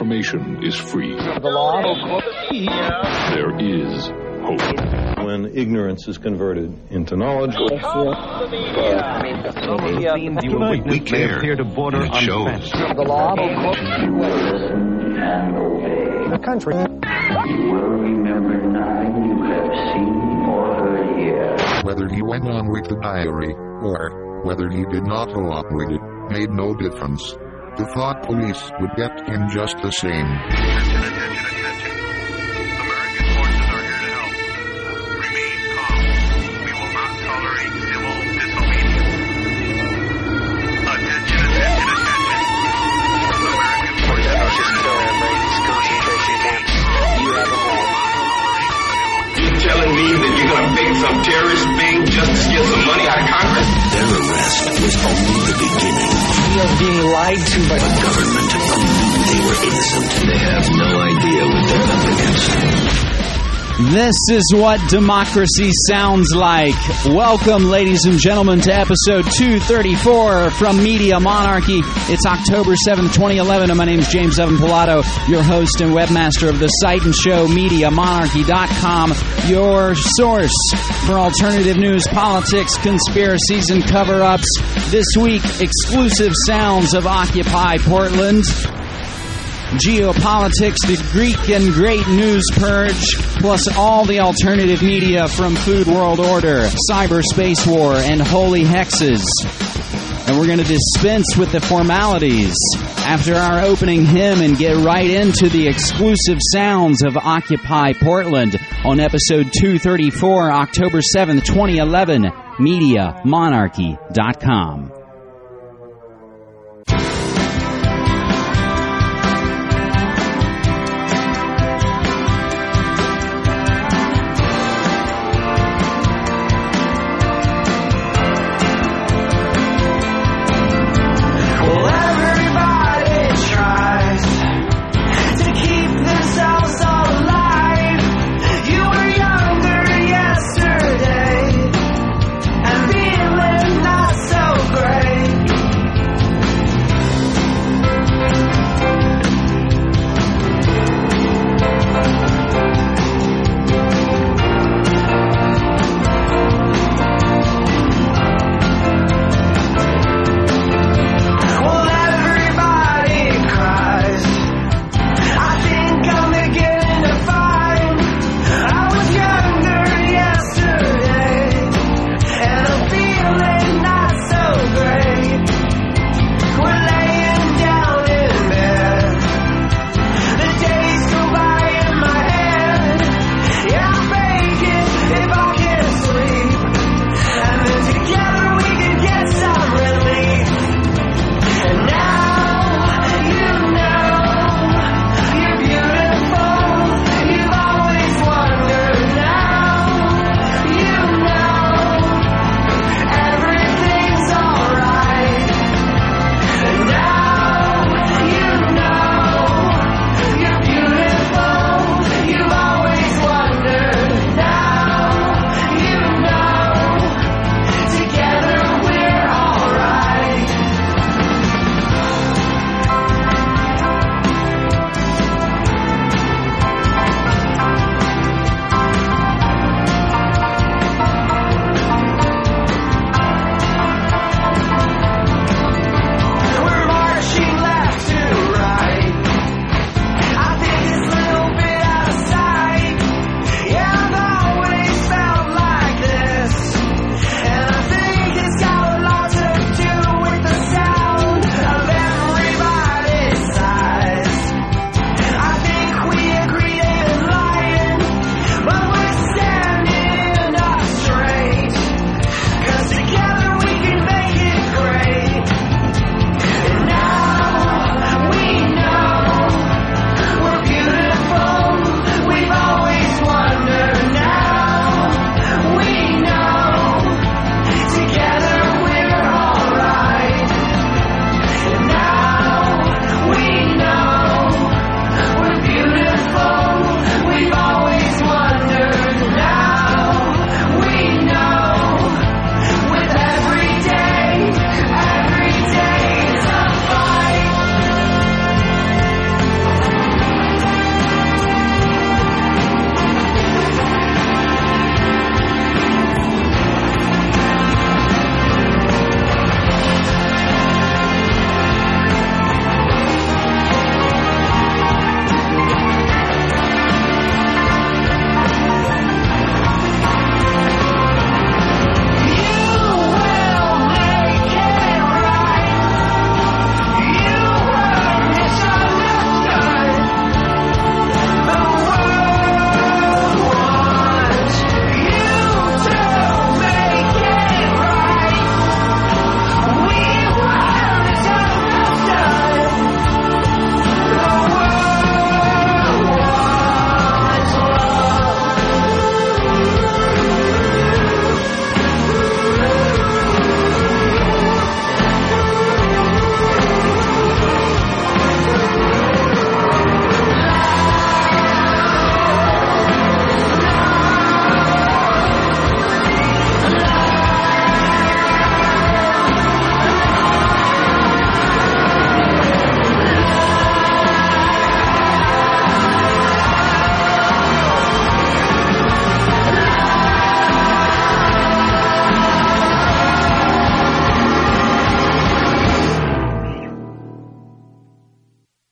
information is free. The law. There is hope. When ignorance is converted into knowledge. We care, and it shows. The law. The country. You will remember nothing you have seen or heard here. Whether he went on with the diary, or whether he did not go on with it, made no difference. The thought police would get him just the same. Attention. American forces are here to help. Remain calm. We will not tolerate civil disobedience. Attention. American forces are here to help. Concentration camps. You have a home. You telling me that you're going to fake some terrorist thing just to get some money out of Congress? Their arrest was only the beginning. We are being lied to by the government who knew they were innocent. They have no idea what they're up against. This is what democracy sounds like. Welcome, ladies and gentlemen, to episode 234 from Media Monarchy. It's October 7th, 2011, and my name is James Evan Pilato, your host and webmaster of the site and show MediaMonarchy.com, your source for alternative news, politics, conspiracies, and cover-ups. This week, exclusive sounds of Occupy Portland, geopolitics, the Greek and Great News Purge, plus all the alternative media from Food World Order, Cyberspace War, and Holy Hexes. And we're going to dispense with the formalities after our opening hymn and get right into the exclusive sounds of Occupy Portland on episode 234, October 7th, 2011, MediaMonarchy.com. Great.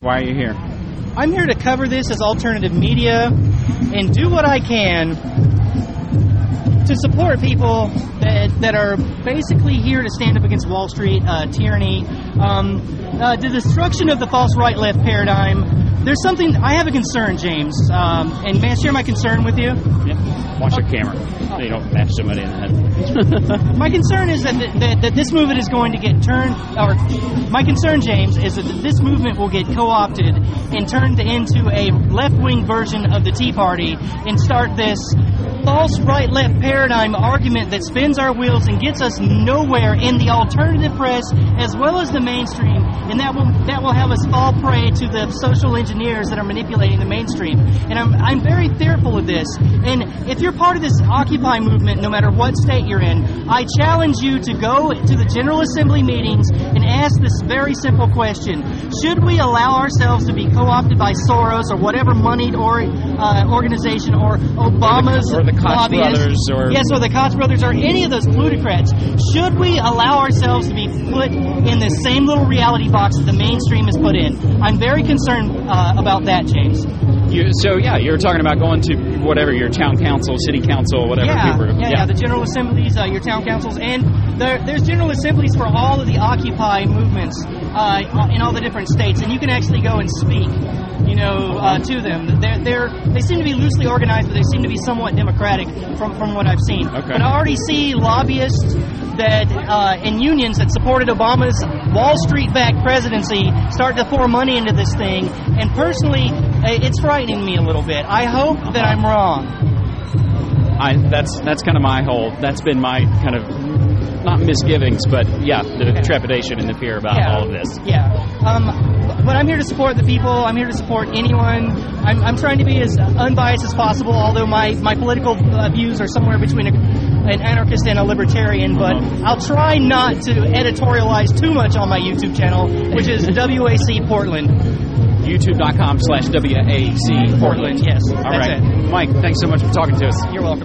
Why are you here? I'm here to cover this as alternative media and do what I can to support people that are basically here to stand up against Wall Street tyranny, the destruction of the false right-left paradigm. There's something, I have a concern, James, and may I share my concern with you? Yeah. Watch your camera so you don't bash somebody in the head. My concern is that this movement is going to get turned, or my concern, James, is that this movement will get co-opted and turned into a left-wing version of the Tea Party and start this false right-left paradigm argument that spins our wheels and gets us nowhere in the alternative press as well as the mainstream, and that will have us fall prey to the social engineers that are manipulating the mainstream. And I'm very fearful of this. And if you're part of this Occupy movement, no matter what state you're in, I challenge you to go to the General Assembly meetings and ask this very simple question: should we allow ourselves to be co-opted by Soros or whatever moneyed organization, or Obama's or the Koch brothers, or the Koch brothers, or any of those plutocrats? Should we allow ourselves to be put in the same little reality box that the mainstream is put in? I'm very concerned about that, James. You're talking about going to whatever, your town council, city council, whatever. Yeah, the General Assemblies, your town councils, and there's General Assemblies for all of the Occupy movements in all the different states, and you can actually go and speak, to them. They seem to be loosely organized, but they seem to be somewhat democratic from what I've seen. Okay. But I already see lobbyists and unions that supported Obama's Wall Street-backed presidency start to pour money into this thing, and personally, it's frightening me a little bit. I hope that I'm wrong. That's kind of that's been my kind of, not misgivings, but the trepidation and the fear about all of this. But I'm here to support the people. I'm here to support anyone. I'm trying to be as unbiased as possible, although my political views are somewhere between an anarchist and a libertarian, but I'll try not to editorialize too much on my YouTube channel, which is WAC Portland. YouTube.com/WAC Portland, yes. All right. It. Mike, thanks so much for talking to us. You're welcome.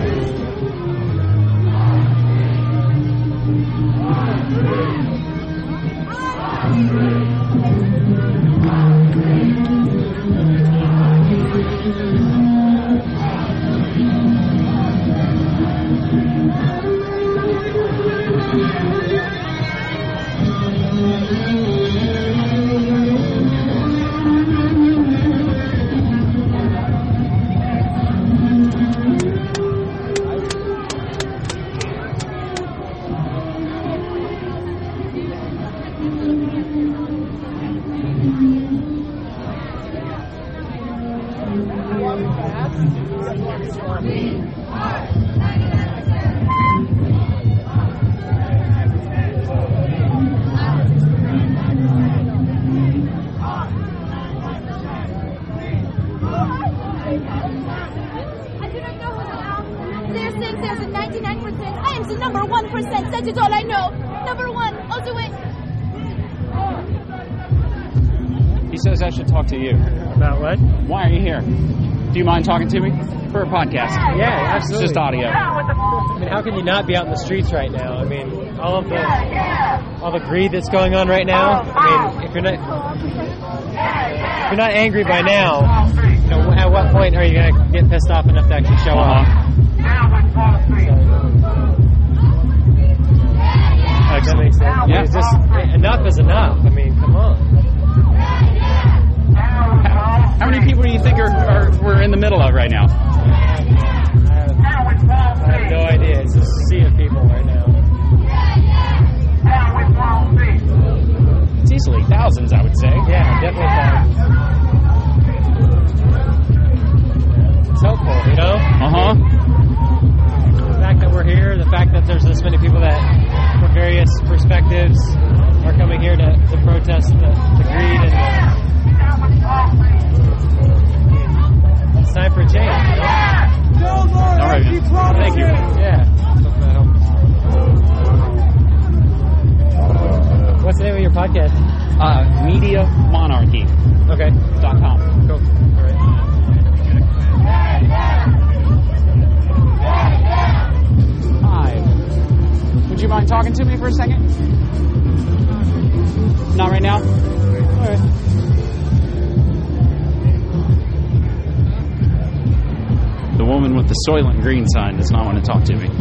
Why are you here? Do you mind talking to me? For a podcast? Yeah, absolutely. It's just audio. I mean, how can you not be out in the streets right now? I mean, all the greed that's going on right now. I mean, if you're not angry by now, at what point are you going to get pissed off enough to actually show up? That makes sense. Yeah. It's just, enough is enough. I mean, come on. How many people do you think we're in the middle of right now? I have no idea. It's a sea of people right now. It's easily thousands, I would say. Yeah, definitely thousands. It's helpful, The fact that we're here, the fact that there's this many people that, from various perspectives, are coming here to protest the greed and it's time for a change. All right. Thank you. Yeah. What's the name of your podcast? Media Monarchy. Okay. .com. Cool. All right. Hi. Would you mind talking to me for a second? Not right now? All right. gentleman with the Soylent Green sign does not want to talk to me.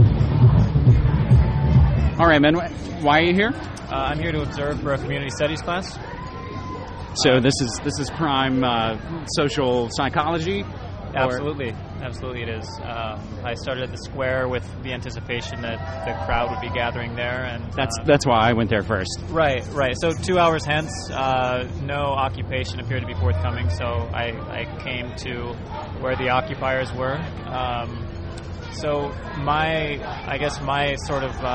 All right, man. Why are you here? I'm here to observe for a community studies class. So this is prime social psychology? Absolutely it is. I started at the square with the anticipation that the crowd would be gathering there, and that's why I went there first. Right. So 2 hours hence, no occupation appeared to be forthcoming, so I came to where the occupiers were. So my sort of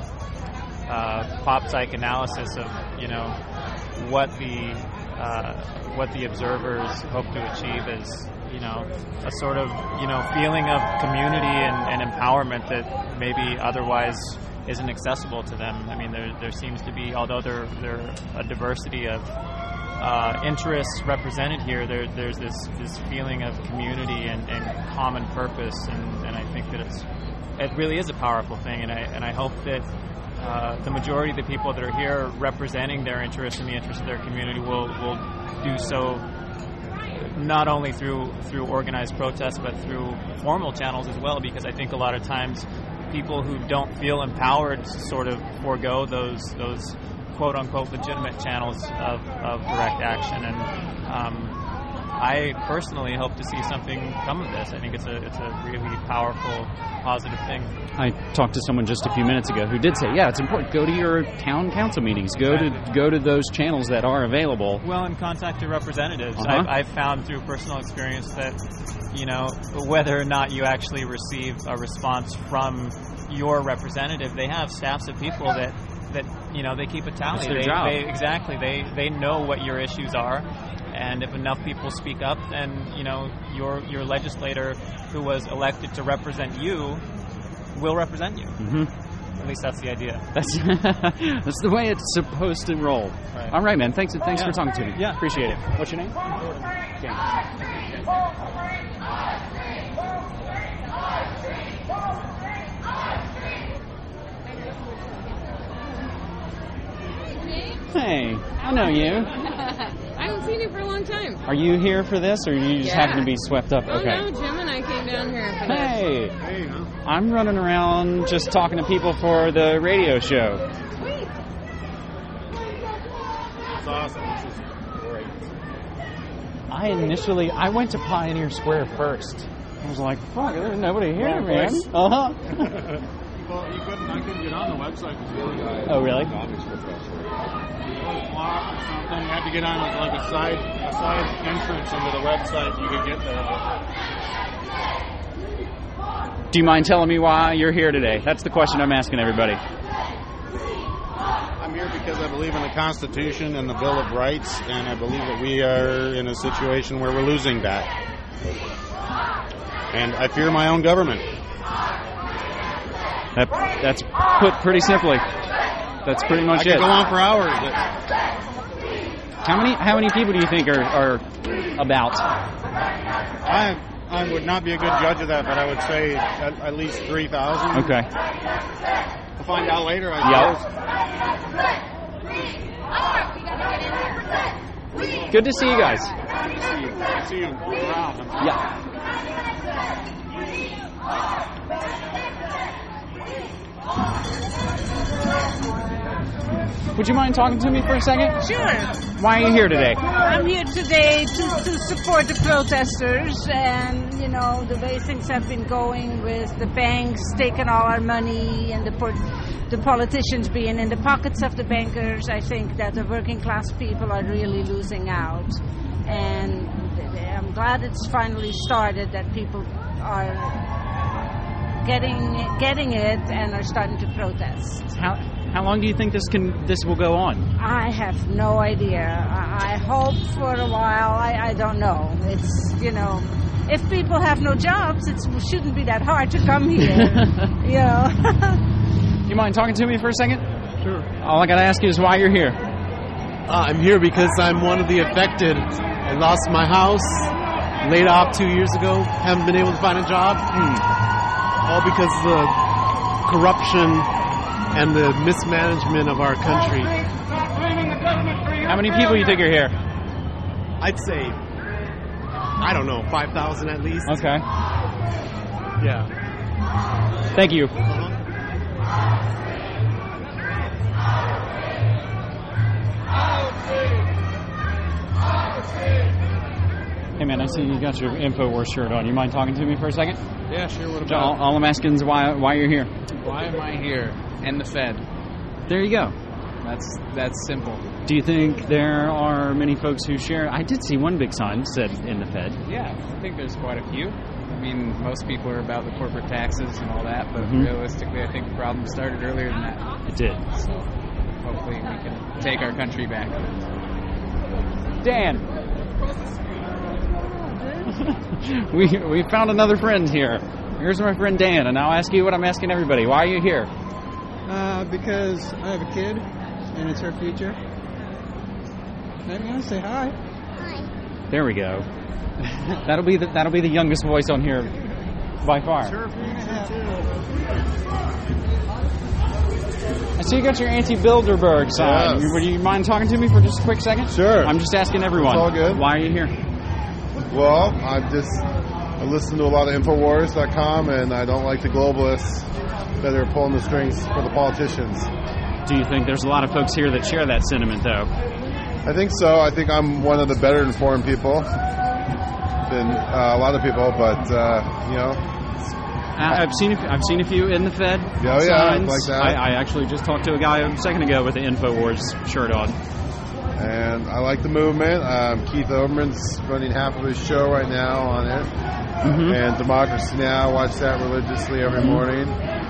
pop psych analysis of what the observers hope to achieve is a sort of feeling of community and empowerment that maybe otherwise isn't accessible to them. I mean, there seems to be, although there a diversity of interests represented here, there's this feeling of community and common purpose, and I think that it really is a powerful thing, and I hope that the majority of the people that are here representing their interests and the interests of their community will do so not only through organized protests but through formal channels as well, because I think a lot of times people who don't feel empowered sort of forego those quote-unquote legitimate channels of direct action, and I personally hope to see something come of this. I think it's a really powerful, positive thing. I talked to someone just a few minutes ago who did say, yeah, it's important. Go to your town council meetings. Go to those channels that are available. Well, and contact your representatives. I've found through personal experience that, whether or not you actually receive a response from your representative, they have staffs of people that they keep a tally. That's their job. They know what your issues are. And if enough people speak up, then your legislator who was elected to represent you will represent you. Mm-hmm. At least that's the idea. That's the way it's supposed to roll. Right. All right, man. Thanks for talking to me. Yeah, appreciate it. What's your name? James. Hey, I know you. I haven't seen you for a long time. Are you here for this, or you just happen to be swept up? Oh, no, Jim and I came down here for this. Hey, I'm running around just talking to people for the radio show. Sweet. That's awesome. This is great. I went to Pioneer Square first. I was like, fuck, there's nobody here, man. Uh-huh. Well, I couldn't get on the website. Oh, really? You had to get on like a side entrance into the website. You could get there. Do you mind telling me why you're here today? That's the question I'm asking everybody. I'm here because I believe in the Constitution and the Bill of Rights, and I believe that we are in a situation where we're losing that. And I fear my own government. That's put pretty simply. That's pretty much it. I could go on for hours. How many people do you think are about? I would not be a good judge of that, but I would say at least 3,000. Okay. We'll find out later, I suppose. Good to see you guys. Good to see you. Good to see you around. Yeah. Would you mind talking to me for a second? Sure. Why are you here today? I'm here today to support the protesters and, the way things have been going with the banks taking all our money and the politicians being in the pockets of the bankers. I think that the working class people are really losing out. And I'm glad it's finally started, that people are getting it and are starting to protest. How long do you think this will go on? I have no idea. I hope for a while. I don't know. It's, if people have no jobs, it shouldn't be that hard to come here. You mind talking to me for a second? Sure. All I got to ask you is why you're here. I'm here because I'm one of the affected. I lost my house, laid off 2 years ago, haven't been able to find a job. All because of the corruption and the mismanagement of our country. How many people do you think are here? I'd say, I don't know, 5,000 at least. Okay. Yeah. Thank you. Hey man, I see you got your InfoWars shirt on. You mind talking to me for a second? Yeah, sure. What about? All I'm asking is why you're here. Why am I here? And the Fed. There you go. That's simple. Do you think there are many folks who share? I did see one big sign said "in the Fed." Yeah, I think there's quite a few. I mean, most people are about the corporate taxes and all that, but realistically, I think the problem started earlier than that. It did. So hopefully we can take our country back. Dan. we found another friend here. Here's my friend Dan, and I'll ask you what I'm asking everybody. Why are you here? Because I have a kid, and it's her future. I'm gonna say hi. Hi. There we go. That'll be the youngest voice on here by far. It's her future too. I see you got your anti-Bilderberg sign. Yes. Would you mind talking to me for just a quick second? Sure. I'm just asking everyone. It's all good. Why are you here? Well, I listen to a lot of Infowars.com, and I don't like the globalists that are pulling the strings for the politicians. Do you think there's a lot of folks here that share that sentiment, though? I think so. I think I'm one of the better informed people than a lot of people, but you know. I've seen a few in the Fed. Oh, yeah, like that. I actually just talked to a guy a second ago with the InfoWars shirt on. And I like the movement. Keith Olbermann's running half of his show right now on it. And Democracy Now! I watch that religiously every morning.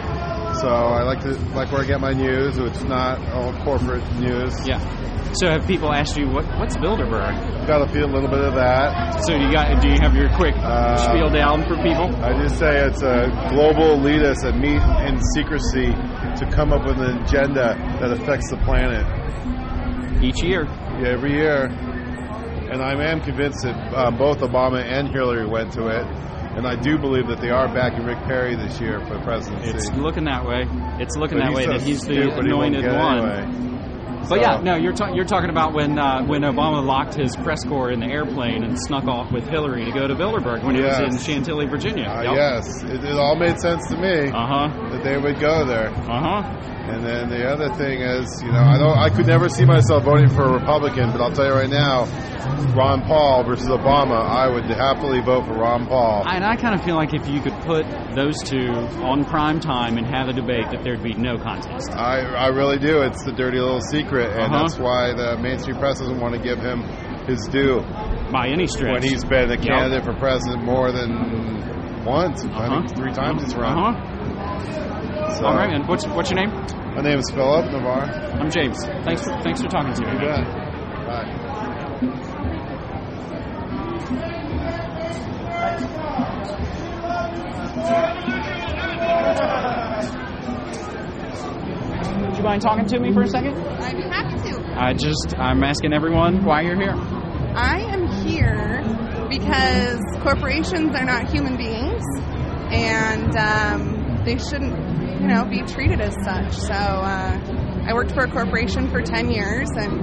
So I like where I get my news, which is not all corporate news. Yeah. So have people asked you what's Bilderberg? Got to feel a little bit of that. So do you have your quick spiel down for people? I just say it's a global elitists that meet in secrecy to come up with an agenda that affects the planet. Each year. Yeah, every year. And I am convinced that both Obama and Hillary went to it. And I do believe that they are backing Rick Perry this year for the presidency. It's looking that way. It's looking But that way so that he's the stupid, he won't anointed get it one. anyway. But yeah, no, you're talking about when Obama locked his press corps in the airplane and snuck off with Hillary to go to Bilderberg when he was in Chantilly, Virginia. Yes, it all made sense to me that they would go there. And then the other thing is, I could never see myself voting for a Republican, but I'll tell you right now, Ron Paul versus Obama, I would happily vote for Ron Paul. And I kind of feel like if you could put those two on prime time and have a debate, that there'd be no contest. I really do. It's the dirty little secret, and that's why the mainstream press doesn't want to give him his due. By any stretch. When he's been a candidate for president more than once. I think 3 times he's run. So, all right, and what's your name? My name is Philip Navarre. I'm James. Thanks for talking to me. You bet. Bye. Would you mind talking to me for a second? I'd be happy to. I'm asking everyone why you're here. I am here because corporations are not human beings, and they shouldn't, be treated as such. So I worked for a corporation for 10 years, and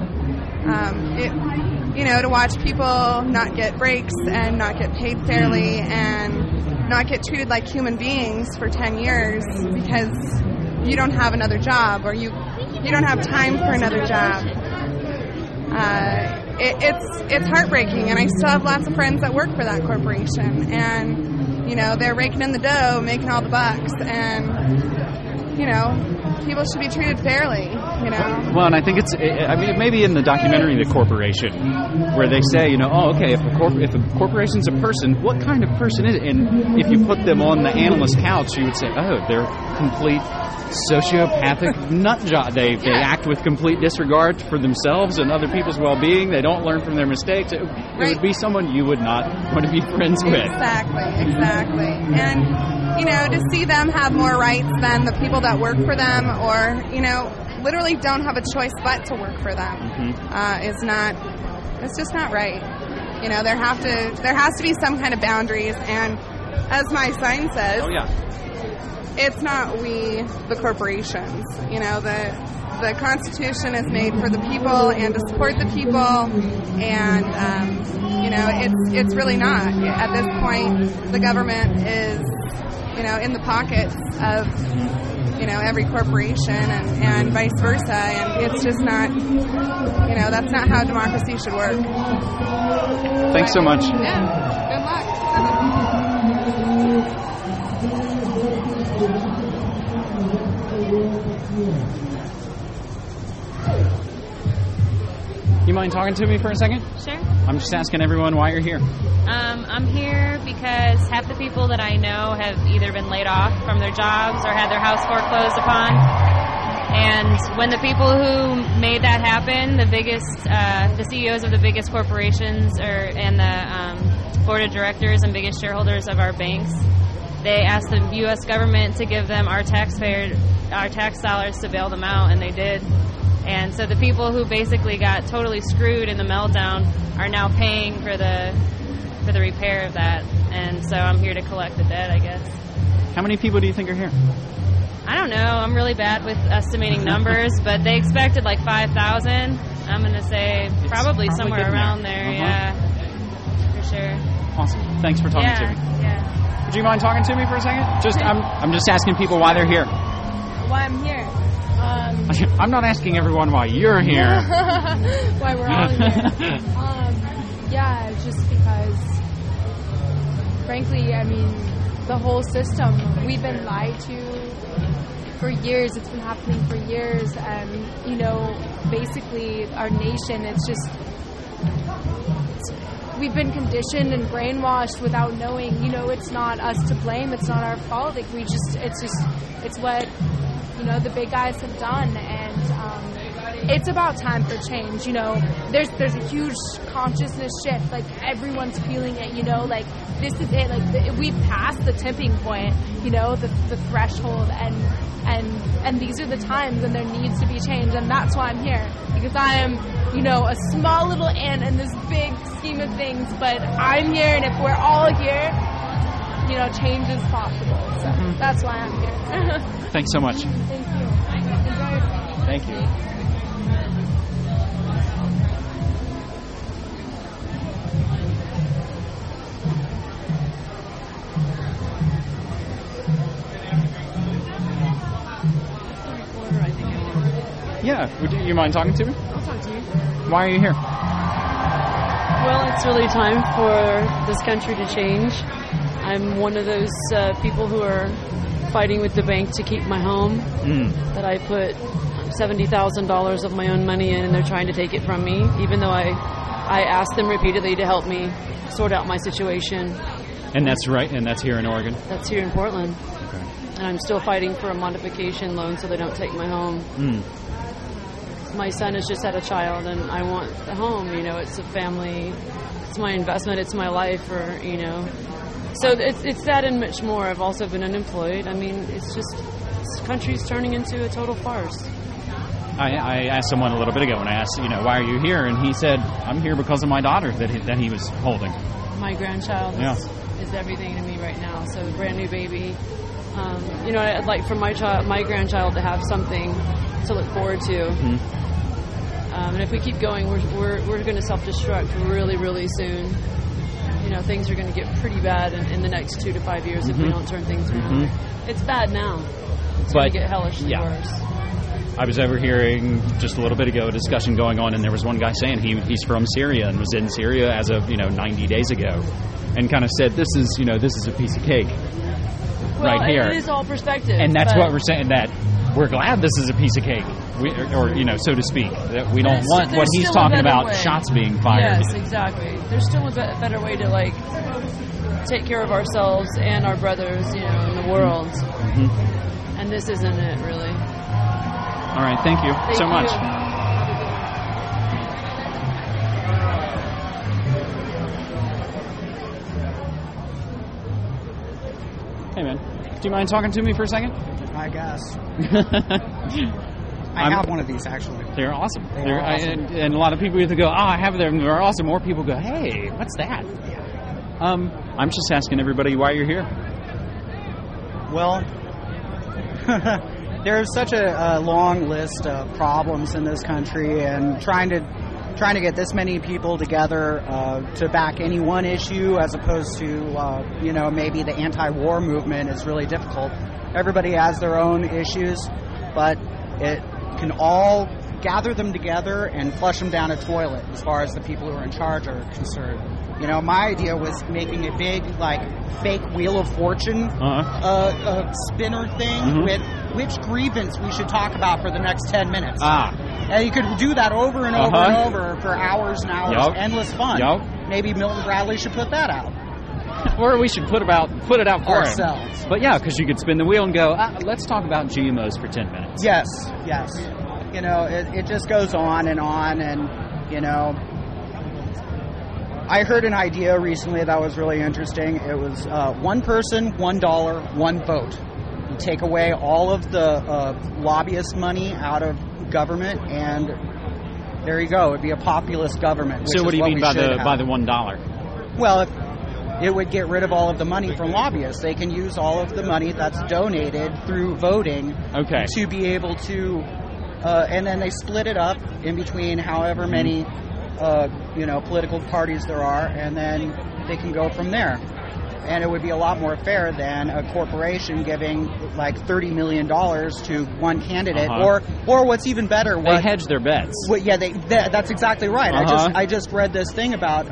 to watch people not get breaks and not get paid fairly and not get treated like human beings for 10 years because you don't have another job or you don't have time for another job. It's heartbreaking, and I still have lots of friends that work for that corporation, and they're raking in the dough, making all the bucks, and people should be treated fairly. Well, and I think maybe in the documentary The Corporation, where they say, okay, if a corporation's a person, what kind of person is it? And if you put them on the analyst couch, you would say, oh, they're complete sociopathic nut job. They act with complete disregard for themselves and other people's well-being. They don't learn from their mistakes. It would be someone you would not want to be friends with. Exactly. And to see them have more rights than the people that work for them, or literally don't have a choice but to work for them, it's just not right. There has to be some kind of boundaries, and as my sign says, it's not we, the corporations. The Constitution is made for the people and to support the people, and it's really not. At this point, the government is in the pockets of, every corporation and vice versa. And it's just not, that's not how democracy should work. Thanks so much. Yeah. Good luck. You mind talking to me for a second? Sure. I'm just asking everyone why you're here. I'm here because half the people that I know have either been laid off from their jobs or had their house foreclosed upon. And when the people who made that happen, the CEOs of the biggest corporations and the board of directors and biggest shareholders of our banks, they asked the U.S. government to give them our tax dollars to bail them out, and they did. And so the people who basically got totally screwed in the meltdown are now paying for the repair of that. And so I'm here to collect the debt, I guess. How many people do you think are here? I don't know. I'm really bad with estimating numbers, but they expected like 5,000. I'm going to say probably somewhere around there. Yeah, for sure. Awesome. Thanks for talking to me. Yeah. Would you mind talking to me for a second? I'm just asking people why they're here. Why I'm here? I'm not asking everyone why you're here. Why we're all here. Yeah, just because, frankly, I mean, the whole system, we've been lied to for years. It's been happening for years. And, basically our nation, we've been conditioned and brainwashed without knowing, it's not us to blame. It's not our fault. Like, it's what, the big guys have done. And it's about time for change. There's a huge consciousness shift. Like, everyone's feeling it, like, this is it. Like, we've passed the tipping point, the threshold, and these are the times when there needs to be change. And that's why I'm here, because I am, a small little ant in this big scheme of things, but I'm here, and if we're all here, change is possible. So that's why I'm here. Thanks so much. Thank you. Enjoy. Thank you. Yeah, would you mind talking to me? I'll talk to you. Why are you here? Well, it's really time for this country to change. I'm one of those people who are fighting with the bank to keep my home that I put $70,000 of my own money in, and they're trying to take it from me, even though I asked them repeatedly to help me sort out my situation. And that's right, and that's here in Oregon? That's here in Portland. Okay. And I'm still fighting for a modification loan so they don't take my home. My son has just had a child, and I want a home. It's a family. It's my investment. It's my life. So it's that and much more. I've also been unemployed. I mean, it's just this country's turning into a total farce. I asked someone a little bit ago when I asked, why are you here? And he said, I'm here because of my daughter that he was holding. My grandchild is everything to me right now. So a brand new baby. I'd like for my grandchild to have something to look forward to. And if we keep going, we're going to self-destruct really, really soon. Things are going to get pretty bad in the next 2 to 5 years if we don't turn things around. It's bad now. It's going to get hellishly worse. I was overhearing just a little bit ago a discussion going on, and there was one guy saying he's from Syria and was in Syria as of 90 days ago, and kind of said this is a piece of cake right here. It is all perspective, and that's what we're saying, that we're glad this is a piece of cake, or so to speak. That we don't want what he's talking about, shots being fired. Yes, exactly. There's still a better way to take care of ourselves and our brothers, in the world. And this isn't it, really. All right, thank you so much. Hey, man. Do you mind talking to me for a second? I guess. I have one of these, actually. They're awesome. They're awesome. And a lot of people either go, I have them, they're awesome, or people go, hey, what's that? Yeah. I'm just asking everybody why you're here. Well, there's such a long list of problems in this country, and trying to trying to get this many people together to back any one issue as opposed to, maybe the anti-war movement is really difficult. Everybody has their own issues, but it can all gather them together and flush them down a toilet as far as the people who are in charge are concerned. My idea was making a big, fake Wheel of Fortune spinner thing with which grievance we should talk about for the next 10 minutes. And you could do that over and over and over for hours and hours. Yep. Endless fun. Yep. Maybe Milton Bradley should put that out. Or we should put it out for ourselves. But yeah, because you could spin the wheel and go, let's talk about GMOs for 10 minutes. Yes. It just goes on, and, I heard an idea recently that was really interesting. It was one person, $1, one vote. You take away all of the lobbyist money out of government, and there you go. It'd be a populist government. So what do you mean by the $1? Well, it would get rid of all of the money from lobbyists. They can use all of the money that's donated through voting to be able to, and then they split it up in between however many, political parties there are, and then they can go from there. And it would be a lot more fair than a corporation giving $30 million to one candidate, or what's even better, they hedge their bets. That's exactly right. I just read this thing about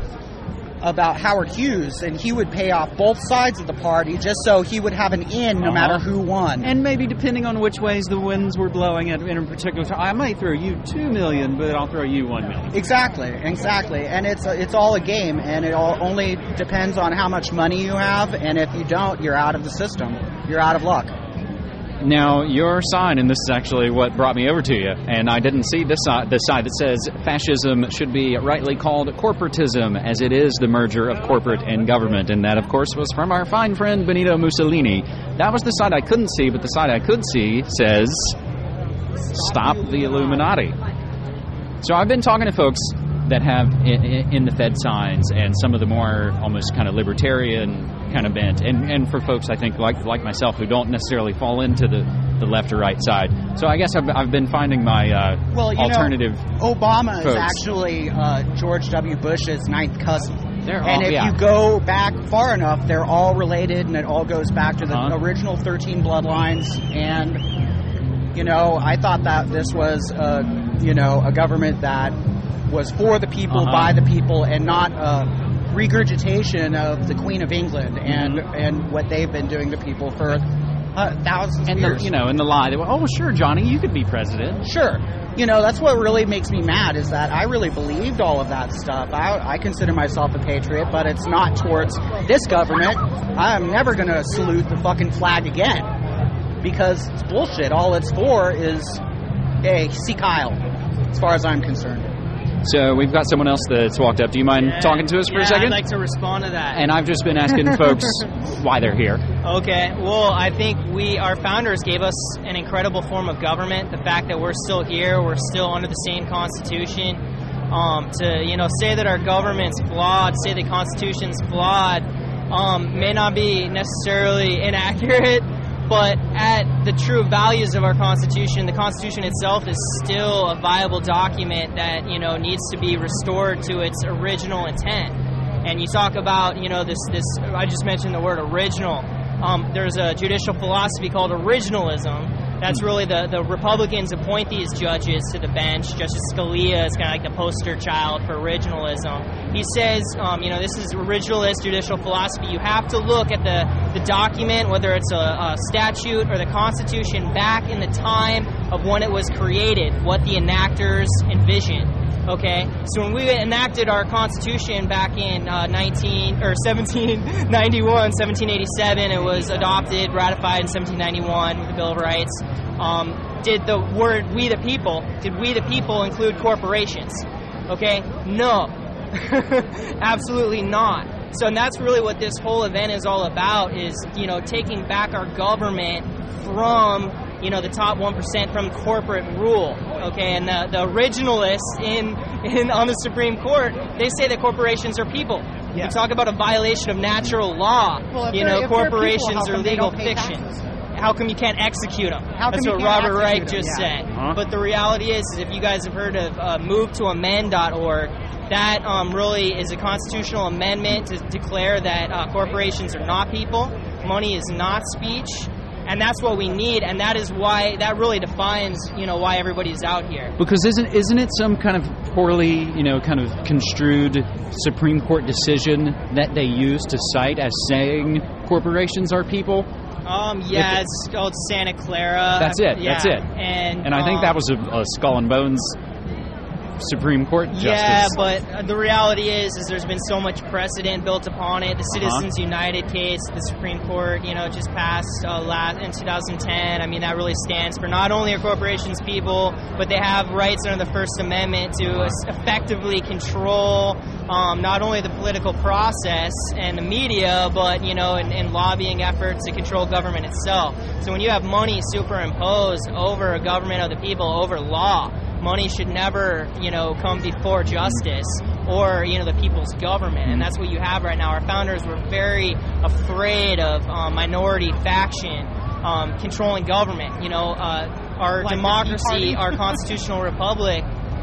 Howard Hughes, and he would pay off both sides of the party just so he would have an in no matter who won. And maybe depending on which ways the winds were blowing in a particular time, I might throw you $2 million, but I'll throw you $1 million. Exactly. And it's all a game, and it all only depends on how much money you have, and if you don't, you're out of the system. You're out of luck. Now, your sign, and this is actually what brought me over to you, and I didn't see this side, the side that says fascism should be rightly called corporatism, as it is the merger of corporate and government, and that, of course, was from our fine friend Benito Mussolini. That was the side I couldn't see, but the side I could see says, stop the Illuminati. So I've been talking to folks that have in the Fed signs and some of the more almost kind of libertarian kind of bent, and for folks I think like myself who don't necessarily fall into the left or right side. So I guess I've been finding my alternative. Obama folks. Is actually George W. Bush's ninth cousin. And if you go back far enough, they're all related, and it all goes back to the original 13 bloodlines. And I thought that this was a government that was for the people, by the people, and not regurgitation of the Queen of England and what they've been doing to people for thousands of years. And the lie, they were, oh, sure, Johnny, you could be president. Sure. That's what really makes me mad, is that I really believed all of that stuff. I consider myself a patriot, but it's not towards this government. I'm never going to salute the fucking flag again, because it's bullshit. All it's for is, hey, see Kyle, as far as I'm concerned. So we've got someone else that's walked up. Do you mind talking to us for a second? I'd like to respond to that. And I've just been asking folks why they're here. Okay. Well, I think our founders gave us an incredible form of government. The fact that we're still here, we're still under the same Constitution. To say that our government's flawed, say the Constitution's flawed, may not be necessarily inaccurate. But at the true values of our Constitution, the Constitution itself is still a viable document that, needs to be restored to its original intent. And you talk about, this I just mentioned the word original. There's a judicial philosophy called originalism. That's really the Republicans appoint these judges to the bench. Justice Scalia is kind of like the poster child for originalism. He says, this is originalist judicial philosophy. You have to look at the document, whether it's a statute or the Constitution, back in the time of when it was created, what the enactors envisioned. Okay, so when we enacted our Constitution back in 1791, 1787, it was adopted, ratified in 1791 with the Bill of Rights. Did the word "we the people" include corporations? Okay, no, absolutely not. So that's really what this whole event is all about, is, taking back our government from, the top 1%, from corporate rule. Okay, and the originalists on the Supreme Court, they say that corporations are people. Yeah. You talk about a violation of natural law. Well, corporations are legal fiction. how come you can't execute them? That's what Robert Wright just said. But the reality is if you guys have heard of MoveToAmend.org, that really is a constitutional amendment to declare that corporations are not people, money is not speech, and that's what we need, and that is why that really defines, why everybody's out here. Because isn't it some kind of poorly, kind of construed Supreme Court decision that they use to cite as saying corporations are people? It's called Santa Clara. That's it. Yeah. That's it. And I think that was a skull and bones Supreme Court justice. Yeah, but the reality is there's been so much precedent built upon it. The Citizens United case, the Supreme Court, just passed in 2010. I mean, that really stands for not only are corporations people, but they have rights under the First Amendment to effectively control not only the political process and the media, but, in lobbying efforts to control government itself. So when you have money superimposed over a government of the people, over law, money should never, come before justice or, the people's government. And that's what you have right now. Our founders were very afraid of minority faction controlling government. Our democracy, our constitutional republic,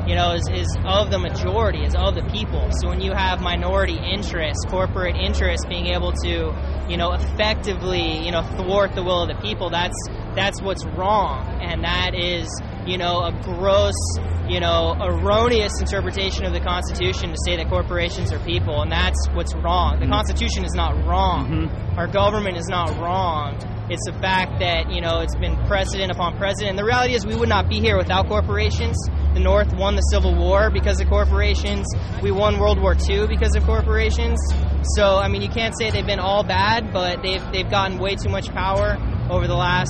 is of the majority, is of the people. So when you have minority interests, corporate interests being able to, effectively, thwart the will of the people, that's what's wrong. And that is, a gross, erroneous interpretation of the Constitution to say that corporations are people, and that's what's wrong. The Constitution is not wrong. Our government is not wrong. It's the fact that, it's been precedent upon precedent. The reality is we would not be here without corporations. The North won the Civil War because of corporations. We won World War II because of corporations. So, I mean, you can't say they've been all bad, but they've gotten way too much power over the last,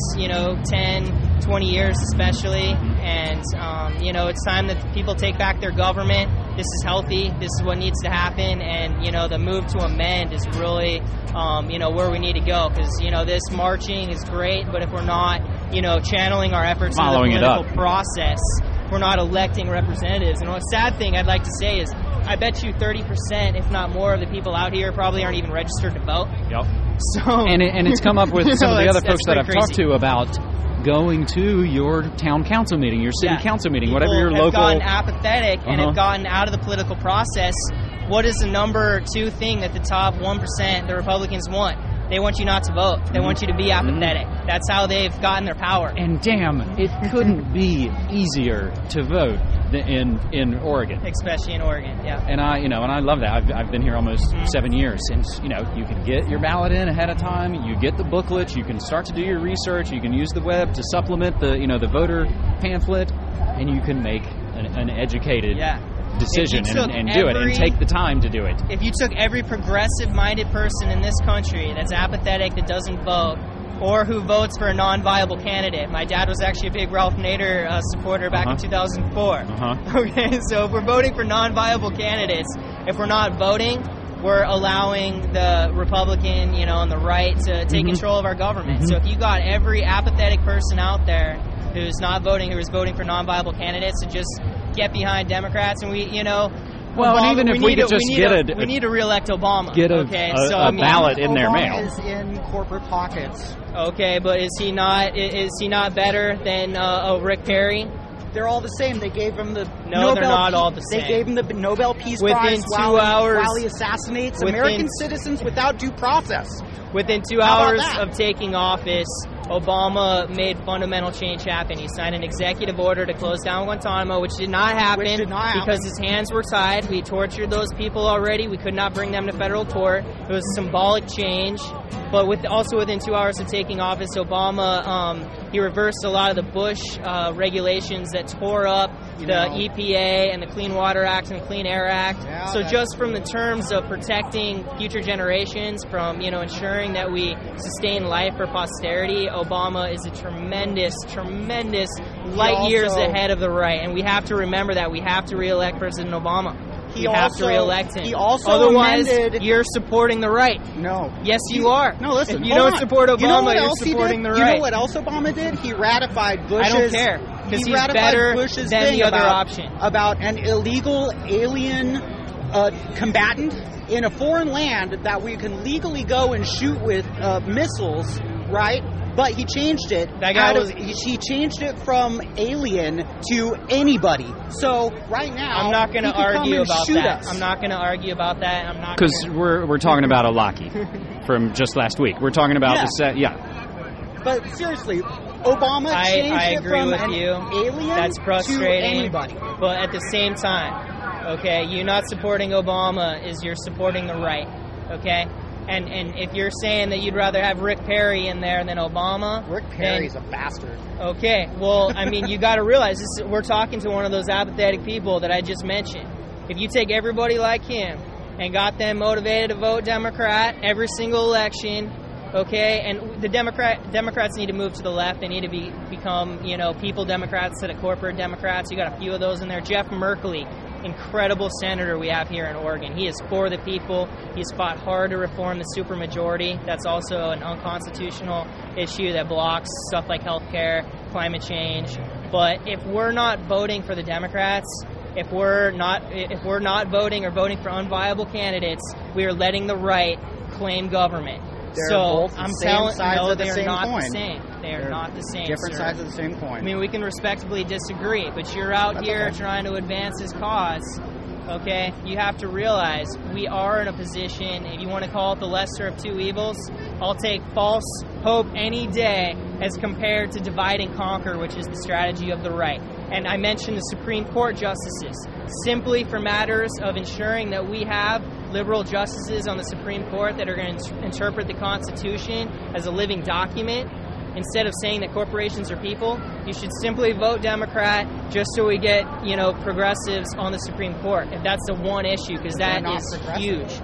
10, 20 years especially. And, it's time that people take back their government. This is healthy. This is what needs to happen. And, the move to amend is really, where we need to go. Because, this marching is great, but if we're not, channeling our efforts in the political process, we're not electing representatives. And one sad thing I'd like to say is I bet you 30%, if not more, of the people out here probably aren't even registered to vote. Yep. So, and it's come up with some of the other folks that I've talked to about going to your town council meeting, your city council meeting, people whatever your local... People have gotten apathetic and have gotten out of the political process. What is the number two thing that the top 1%, the Republicans, want? They want you not to vote. They want you to be apathetic. That's how they've gotten their power. And damn, it couldn't be easier to vote in Oregon. Especially in Oregon, yeah. And I love that. I've been here almost 7 years. And, you can get your ballot in ahead of time. You get the booklets. You can start to do your research. You can use the web to supplement the voter pamphlet. And you can make an educated decision and do it and take the time to do it. If you took every progressive-minded person in this country that's apathetic, that doesn't vote, or who votes for a non-viable candidate. My dad was actually a big Ralph Nader supporter back in 2004. Okay, so if we're voting for non-viable candidates, if we're not voting, we're allowing the Republican, and the right to take control of our government. So if you got every apathetic person out there who's not voting, who is voting for non-viable candidates, to just get behind Democrats, and we, well, and even if we could just we need to re-elect Obama. Get a ballot in their mail. Obama is in corporate pockets. Okay, but is he not better than Rick Perry? They're all the same. They gave him the Nobel. They're not all the same. They gave him the Nobel Peace Prize while he assassinates American citizens without due process. Within 2 hours of taking office, Obama made fundamental change happen. He signed an executive order to close down Guantanamo, which did not happen because his hands were tied. We tortured those people already. We could not bring them to federal court. It was a symbolic change. But also within 2 hours of taking office, Obama, he reversed a lot of the Bush regulations that tore up the EPA and the Clean Water Act and the Clean Air Act. Yeah, so just from the terms of protecting future generations, from ensuring that we sustain life for posterity, Obama is a tremendous light years ahead of the right. And we have to remember that. We have to re-elect President Obama. You have to re-elect him. He also Otherwise, you're supporting the right. No. Yes, you are. No, listen. If you don't support Obama, you're supporting the right. You know what else Obama did? He ratified Bush's... I don't care. Because he's better Bush's than the other option. About an illegal alien combatant in a foreign land that we can legally go and shoot with missiles, right? But he changed it. He changed it from alien to anybody. So right now, I'm not going to argue about that. Us. I'm not going to argue about that. I'm not because we're talking about Alaki from just last week. We're talking about the set. Yeah. But seriously, Obama changed it from an alien That's frustrating, to anybody. But at the same time, okay, you not supporting Obama is you're supporting the right, okay? And if you're saying that you'd rather have Rick Perry in there than Obama... Rick Perry's a bastard. Okay, well, I mean, you got to realize we're talking to one of those apathetic people that I just mentioned. If you take everybody like him and got them motivated to vote Democrat every single election... Okay, and the Democrats need to move to the left. They need to become, people Democrats instead of corporate Democrats. You got a few of those in there. Jeff Merkley, incredible senator we have here in Oregon. He is for the people. He's fought hard to reform the supermajority. That's also an unconstitutional issue that blocks stuff like health care, climate change. But if we're not voting for the Democrats, if we're not voting or voting for unviable candidates, we are letting the right claim government. They're I'm telling you, they are not the same. They are not the same. Different sides of the same coin. I mean, we can respectably disagree, but you're out here trying to advance this cause. Okay, you have to realize we are in a position. If you want to call it the lesser of two evils, I'll take false hope any day as compared to divide and conquer, which is the strategy of the right. And I mentioned the Supreme Court justices simply for matters of ensuring that we have liberal justices on the Supreme Court that are going to interpret the Constitution as a living document. Instead of saying that corporations are people, you should simply vote Democrat just so we get, progressives on the Supreme Court. If that's the one issue, because that is huge.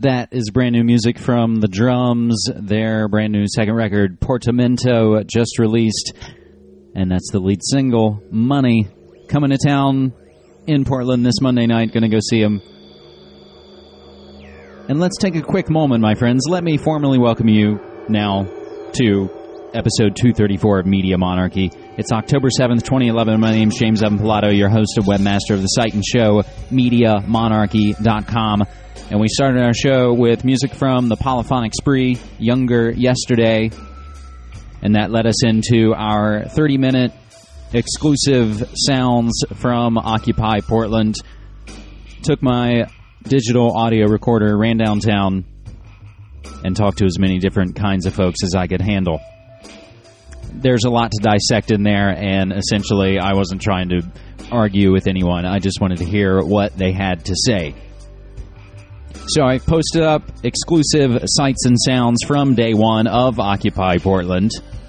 That is brand new music from The Drums. Their brand new second record, Portamento, just released. And that's the lead single, Money. Coming to town in Portland this Monday night. Going to go see them. And let's take a quick moment, my friends. Let me formally welcome you now to episode 234 of Media Monarchy. It's October 7th, 2011. My name's James Evan Pilato, your host and webmaster of the site and show, MediaMonarchy.com. And we started our show with music from the Polyphonic Spree, Younger Yesterday. And that led us into our 30-minute exclusive sounds from Occupy Portland. Took my digital audio recorder, ran downtown, and talked to as many different kinds of folks as I could handle. There's a lot to dissect in there, and essentially I wasn't trying to argue with anyone. I just wanted to hear what they had to say. So I posted up exclusive sights and sounds from day one of Occupy Portland.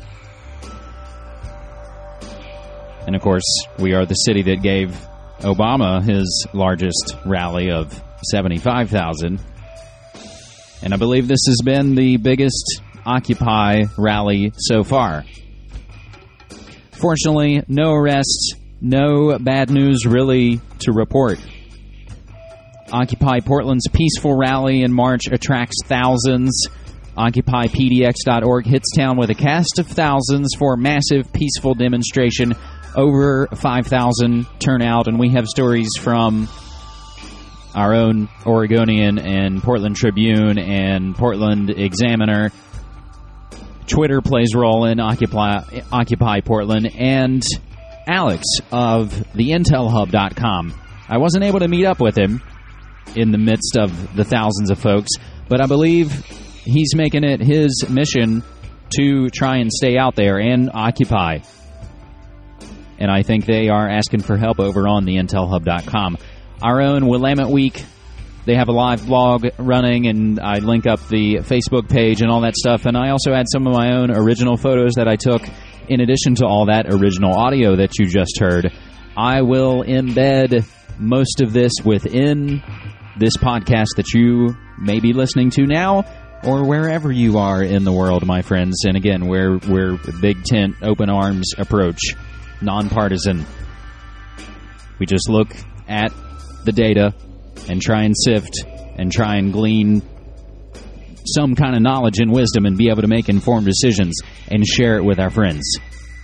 And of course, we are the city that gave Obama his largest rally of 75,000. And I believe this has been the biggest Occupy rally so far. Fortunately, no arrests, no bad news really to report. Occupy Portland's peaceful rally in March attracts thousands. OccupyPDX.org hits town with a cast of thousands for a massive peaceful demonstration. Over 5,000 turnout, and we have stories from our own Oregonian and Portland Tribune and Portland Examiner. Twitter plays a role in Occupy Portland, and Alex of theintelhub.com. I wasn't able to meet up with him in the midst of the thousands of folks, but I believe he's making it his mission to try and stay out there and occupy. And I think they are asking for help over on theintelhub.com. Our own Willamette Week, they have a live blog running, and I link up the Facebook page and all that stuff. And I also add some of my own original photos that I took in addition to all that original audio that you just heard. I will embed most of this within this podcast that you may be listening to now, or wherever you are in the world, my friends. And again, we're big tent, open arms approach, nonpartisan. We just look at the data and try and sift and try and glean some kind of knowledge and wisdom and be able to make informed decisions and share it with our friends.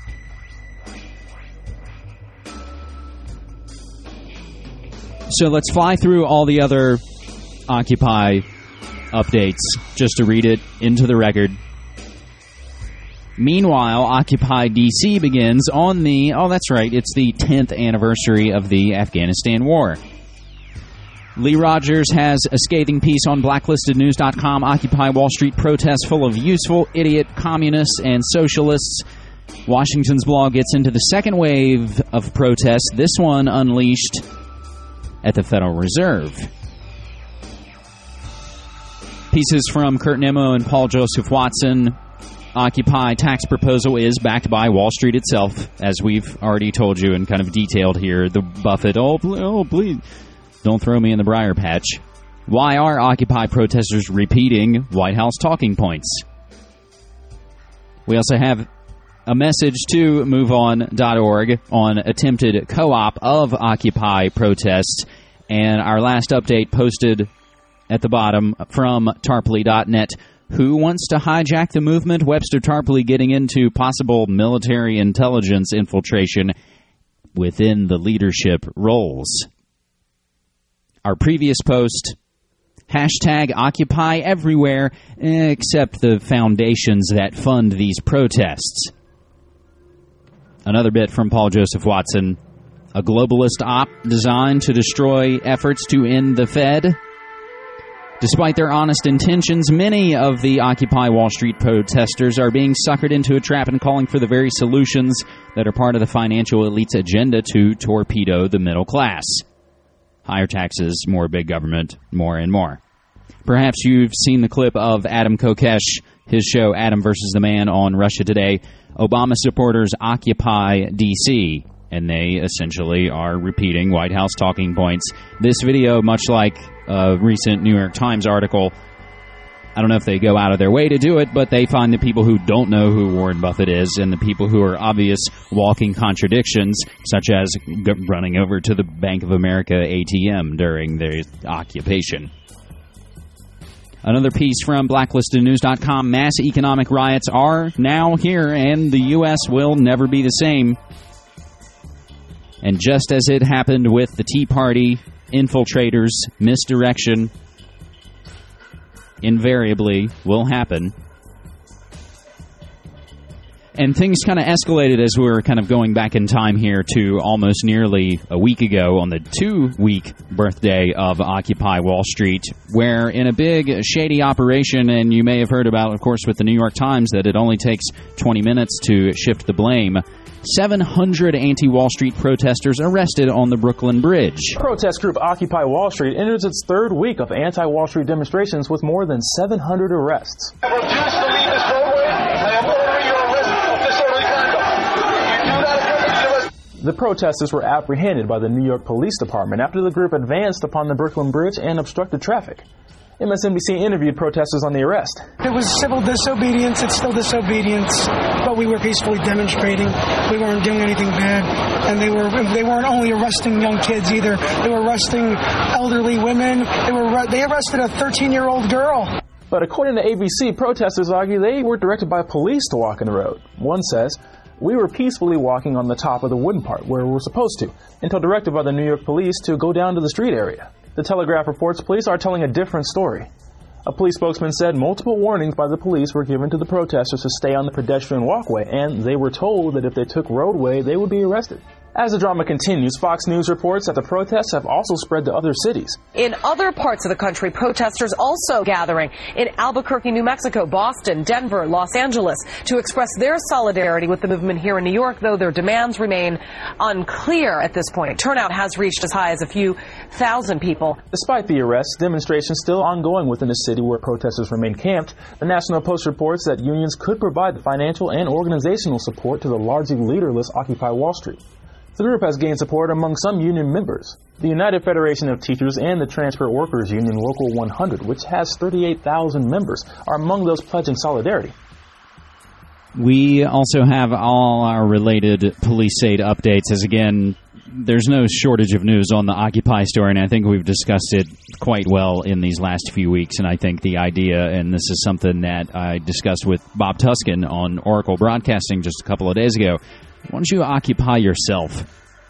So let's fly through all the other Occupy updates just to read it into the record. Meanwhile, Occupy DC begins on the, it's the 10th anniversary of the Afghanistan war. Lee Rogers has a scathing piece on blacklistednews.com. Occupy Wall Street protests full of useful, idiot communists and socialists. Washington's blog gets into the second wave of protests, this one unleashed at the Federal Reserve. Pieces from Kurt Nimmo and Paul Joseph Watson. Occupy tax proposal is backed by Wall Street itself, as we've already told you and kind of detailed here. The Buffett, please, don't throw me in the briar patch. Why are Occupy protesters repeating White House talking points? We also have a message to MoveOn.org on attempted co-op of Occupy protests, and our last update posted at the bottom from Tarpley.net. Who wants to hijack the movement? Webster Tarpley getting into possible military intelligence infiltration within the leadership roles. Our previous post, hashtag Occupy everywhere, except the foundations that fund these protests. Another bit from Paul Joseph Watson. A globalist op designed to destroy efforts to end the Fed. Despite their honest intentions, many of the Occupy Wall Street protesters are being suckered into a trap and calling for the very solutions that are part of the financial elite's agenda to torpedo the middle class. Higher taxes, more big government, more and more. Perhaps you've seen the clip of Adam Kokesh, his show Adam versus the Man on Russia Today. Obama supporters occupy D.C., and they essentially are repeating White House talking points. This video, much like a recent New York Times article. I don't know if they go out of their way to do it, but they find the people who don't know who Warren Buffett is and the people who are obvious walking contradictions, such as running over to the Bank of America ATM during their occupation. Another piece from blacklistednews.com, mass economic riots are now here, and the U.S. will never be the same. And just as it happened with the Tea Party, infiltrators, misdirection, invariably will happen. And things kind of escalated as we were kind of going back in time here to almost nearly a week ago on the 2-week birthday of Occupy Wall Street, where in a big shady operation, and you may have heard about, of course, with the New York Times, that it only takes 20 minutes to shift the blame, 700 anti-Wall Street protesters arrested on the Brooklyn Bridge. Protest group Occupy Wall Street enters its third week of anti-Wall Street demonstrations with more than 700 arrests. I refuse to leave this roadway. I am ordering your arrest of disorderly conduct. You do not accompany the arrest. The protesters were apprehended by the New York Police Department after the group advanced upon the Brooklyn Bridge and obstructed traffic. MSNBC interviewed protesters on the arrest. It was civil disobedience. It's still disobedience, but we were peacefully demonstrating. We weren't doing anything bad, and they weren't only arresting young kids either. They were arresting elderly women. They arrested a 13-year-old girl. But according to ABC, protesters argue they were directed by police to walk in the road. One says, "We were peacefully walking on the top of the wooden part where we were supposed to, until directed by the New York police to go down to the street area." The Telegraph reports police are telling a different story. A police spokesman said multiple warnings by the police were given to the protesters to stay on the pedestrian walkway, and they were told that if they took roadway, they would be arrested. As the drama continues, Fox News reports that the protests have also spread to other cities. In other parts of the country, protesters also gathering in Albuquerque, New Mexico, Boston, Denver, Los Angeles to express their solidarity with the movement here in New York, though their demands remain unclear at this point. Turnout has reached as high as a few thousand people. Despite the arrests, demonstrations still ongoing within the city where protesters remain camped. The National Post reports that unions could provide the financial and organizational support to the largely leaderless Occupy Wall Street. The group has gained support among some union members. The United Federation of Teachers and the Transport Workers Union Local 100, which has 38,000 members, are among those pledging solidarity. We also have all our related police aid updates, as again, there's no shortage of news on the Occupy story, and I think we've discussed it quite well in these last few weeks, and I think the idea, and this is something that I discussed with Bob Tuskin on Oracle Broadcasting just a couple of days ago, why don't you occupy yourself?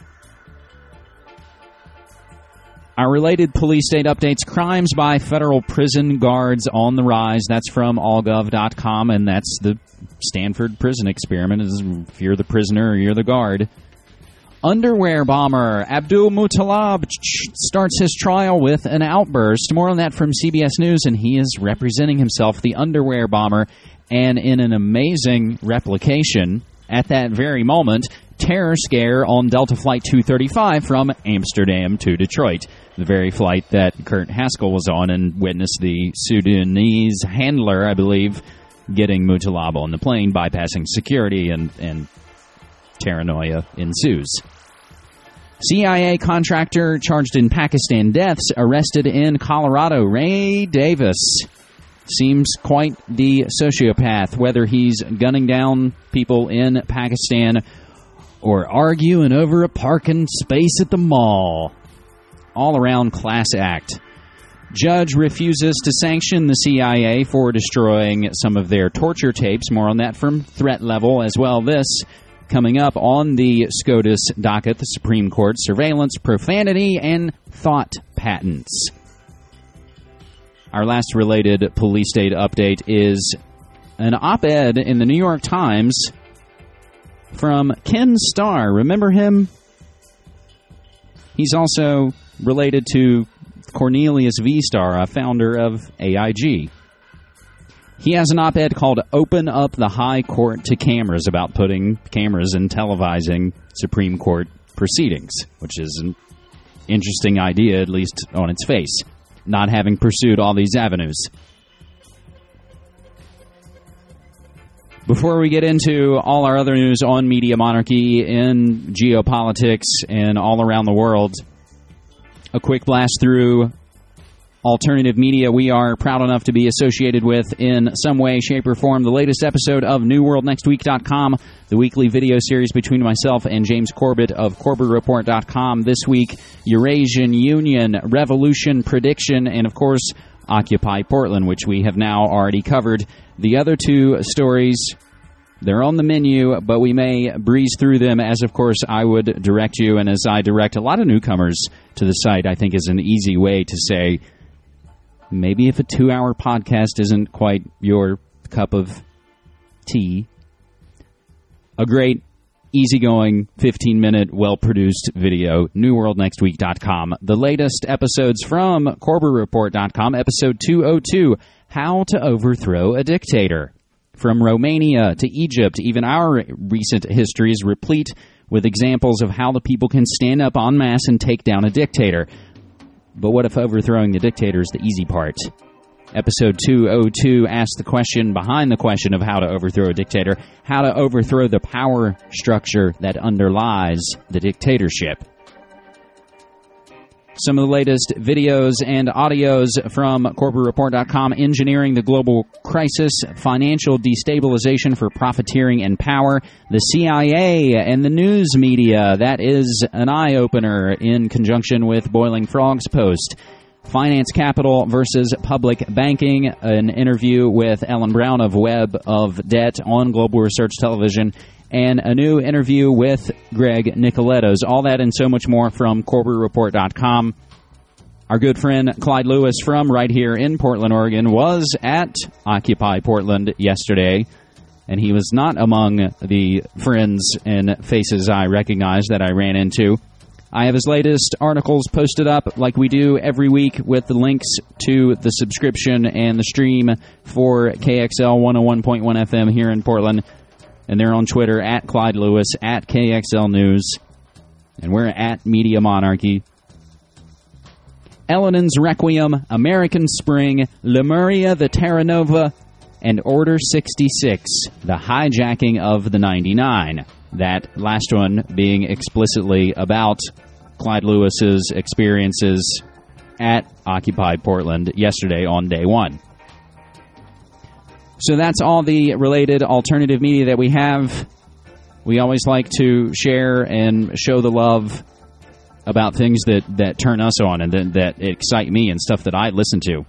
Our related police state updates, crimes by federal prison guards on the rise. That's from allgov.com, and that's the Stanford prison experiment. Is if you're the prisoner or you're the guard. Underwear bomber Abdul Muttalib starts his trial with an outburst. More on that from CBS News, and he is representing himself, the underwear bomber, and in an amazing replication, at that very moment, terror scare on Delta Flight 235 from Amsterdam to Detroit, the very flight that Kurt Haskell was on and witnessed the Sudanese handler, I believe, getting Muttalib on the plane, bypassing security, and paranoia ensues. CIA contractor charged in Pakistan deaths, arrested in Colorado. Ray Davis seems quite the sociopath, whether he's gunning down people in Pakistan or arguing over a parking space at the mall. All-around class act. Judge refuses to sanction the CIA for destroying some of their torture tapes. More on that from Threat Level as well. This coming up on the SCOTUS docket, the Supreme Court, surveillance, profanity, and thought patents. Our last related police state update is an op-ed in the New York Times from Ken Starr. Remember him? He's also related to Cornelius V. Starr, a founder of AIG. He has an op-ed called Open Up the High Court to Cameras, about putting cameras and televising Supreme Court proceedings, which is an interesting idea, at least on its face, not having pursued all these avenues. Before we get into all our other news on media monarchy, in geopolitics, and all around the world, a quick blast through alternative media we are proud enough to be associated with in some way, shape, or form. The latest episode of NewWorldNextWeek.com, the weekly video series between myself and James Corbett of CorbettReport.com. This week, Eurasian Union, Revolution Prediction, and of course, Occupy Portland, which we have now already covered. The other two stories, they're on the menu, but we may breeze through them as, of course, I would direct you, and as I direct a lot of newcomers to the site, I think is an easy way to say, maybe if a 2-hour podcast isn't quite your cup of tea, a great, easygoing, 15-minute, well-produced video, NewWorldNextWeek.com. The latest episodes from CorbettReport.com, episode 202, How to Overthrow a Dictator. From Romania to Egypt, even our recent history is replete with examples of how the people can stand up en masse and take down a dictator. But what if overthrowing the dictator is the easy part? Episode 202 asks the question behind the question of how to overthrow a dictator, how to overthrow the power structure that underlies the dictatorship. Some of the latest videos and audios from CorbettReport.com, engineering the global crisis, financial destabilization for profiteering and power, the CIA and the news media. That is an eye-opener in conjunction with Boiling Frogs Post. Finance Capital versus Public Banking, an interview with Ellen Brown of Web of Debt on Global Research Television, and a new interview with Greg Nicolettos. All that and so much more from CorbettReport.com. Our good friend Clyde Lewis from right here in Portland, Oregon, was at Occupy Portland yesterday, and he was not among the friends and faces I recognized that I ran into. I have his latest articles posted up like we do every week with the links to the subscription and the stream for KXL 101.1 FM here in Portland. And they're on Twitter, at Clyde Lewis, at KXL News. And we're at Media Monarchy. Ellenon's Requiem, American Spring, Lemuria the Terra Nova, and Order 66, the hijacking of the 99. That last one being explicitly about Clyde Lewis's experiences at Occupy Portland yesterday on day one. So that's all the related alternative media that we have. We always like to share and show the love about things that turn us on and that excite me and stuff that I listen to.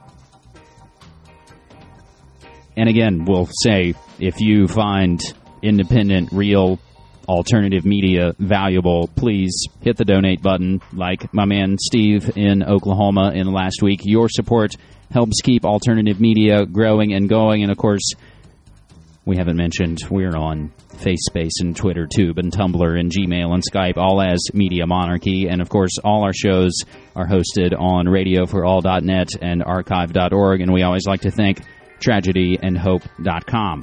And again, we'll say, if you find independent, real, alternative media valuable, please hit the donate button like my man Steve in Oklahoma in last week. Your support helps keep alternative media growing and going. And of course, we haven't mentioned we're on FaceSpace and Twitter, Tube, and Tumblr, and Gmail, and Skype, all as Media Monarchy. And of course, all our shows are hosted on radioforall.net and archive.org. And we always like to thank tragedyandhope.com.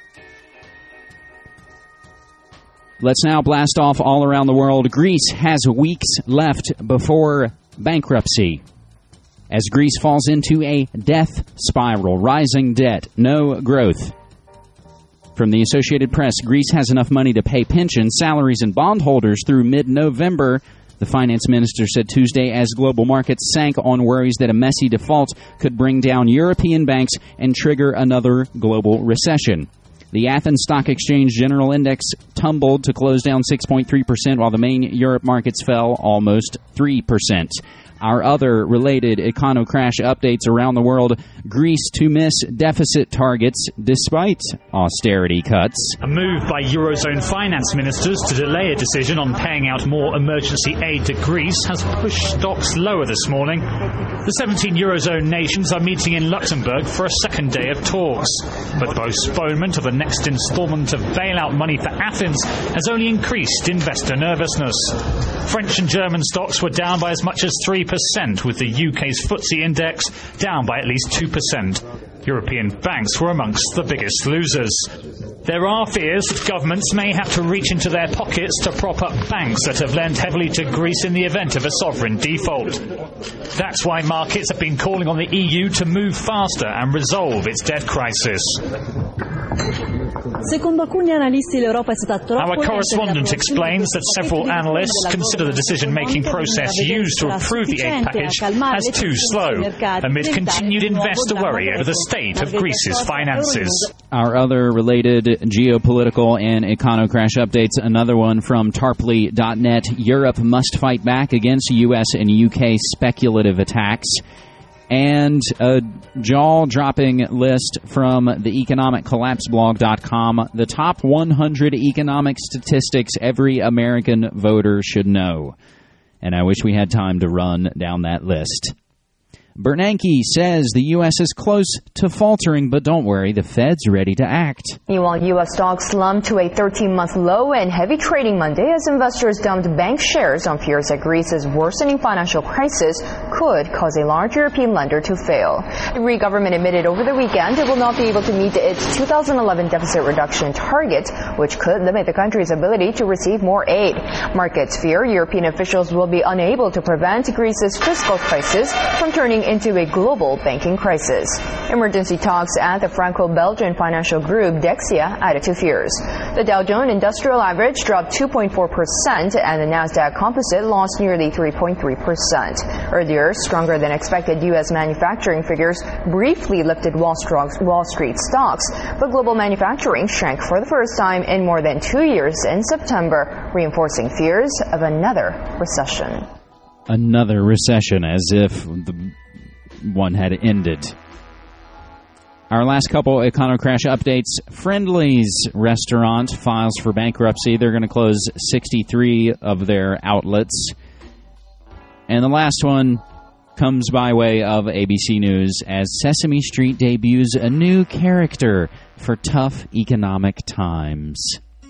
Let's now blast off all around the world. Greece has weeks left before bankruptcy, as Greece falls into a death spiral, rising debt, no growth. From the Associated Press, Greece has enough money to pay pensions, salaries, and bondholders through mid-November, the finance minister said Tuesday, as global markets sank on worries that a messy default could bring down European banks and trigger another global recession. The Athens Stock Exchange General Index tumbled to close down 6.3%, while the main Europe markets fell almost 3%. Our other related econo-crash updates around the world: Greece to miss deficit targets despite austerity cuts. A move by Eurozone finance ministers to delay a decision on paying out more emergency aid to Greece has pushed stocks lower this morning. The 17 Eurozone nations are meeting in Luxembourg for a second day of talks. But the postponement of the next instalment of bailout money for Athens has only increased investor nervousness. French and German stocks were down by as much as 3%, with the UK's FTSE index down by at least 2%. European banks were amongst the biggest losers. There are fears that governments may have to reach into their pockets to prop up banks that have lent heavily to Greece in the event of a sovereign default. That's why markets have been calling on the EU to move faster and resolve its debt crisis. Our correspondent explains that several analysts consider the decision-making process used to approve the aid package as too slow, amid continued investor worry over the state of Greece's finances. Our other related geopolitical and econo-crash updates, another one from Tarpley.net. Europe must fight back against U.S. and U.K. speculative attacks. And a jaw-dropping list from the economiccollapseblog.com, the top 100 economic statistics every American voter should know. And I wish we had time to run down that list. Bernanke says the U.S. is close to faltering, but don't worry, the Fed's ready to act. Meanwhile, U.S. stocks slumped to a 13-month low and heavy trading Monday as investors dumped bank shares on fears that Greece's worsening financial crisis could cause a large European lender to fail. The Greek government admitted over the weekend it will not be able to meet its 2011 deficit reduction target, which could limit the country's ability to receive more aid. Markets fear European officials will be unable to prevent Greece's fiscal crisis from turning into a global banking crisis. Emergency talks at the Franco-Belgian financial group Dexia added to fears. The Dow Jones Industrial Average dropped 2.4% and the Nasdaq Composite lost nearly 3.3%. Earlier, stronger than expected U.S. manufacturing figures briefly lifted Wall Street stocks, but global manufacturing shrank for the first time in more than 2 years in September, reinforcing fears of another recession. Another recession, as if the one had ended. Our last couple Econo-Crash updates. Friendly's restaurant files for bankruptcy. They're going to close 63 of their outlets. And the last one comes by way of ABC News as Sesame Street debuts a new character for tough economic times.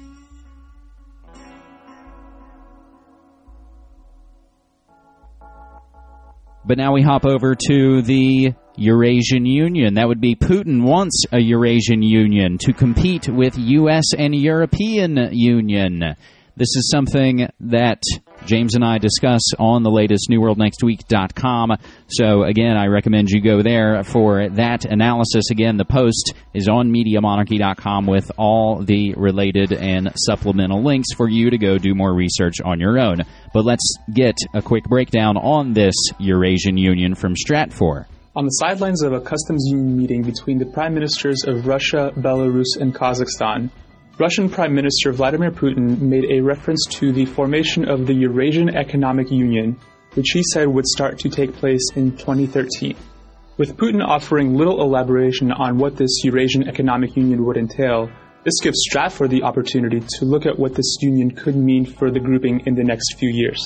But now we hop over to the Eurasian Union. That would be Putin wants a Eurasian Union to compete with U.S. and European Union. This is something that James and I discuss on the latest NewWorldNextWeek.com. So, again, I recommend you go there for that analysis. Again, the post is on MediaMonarchy.com with all the related and supplemental links for you to go do more research on your own. But let's get a quick breakdown on this Eurasian Union from Stratfor. On the sidelines of a customs union meeting between the prime ministers of Russia, Belarus, and Kazakhstan, Russian Prime Minister Vladimir Putin made a reference to the formation of the Eurasian Economic Union, which he said would start to take place in 2013. With Putin offering little elaboration on what this Eurasian Economic Union would entail, this gives Stratfor the opportunity to look at what this union could mean for the grouping in the next few years.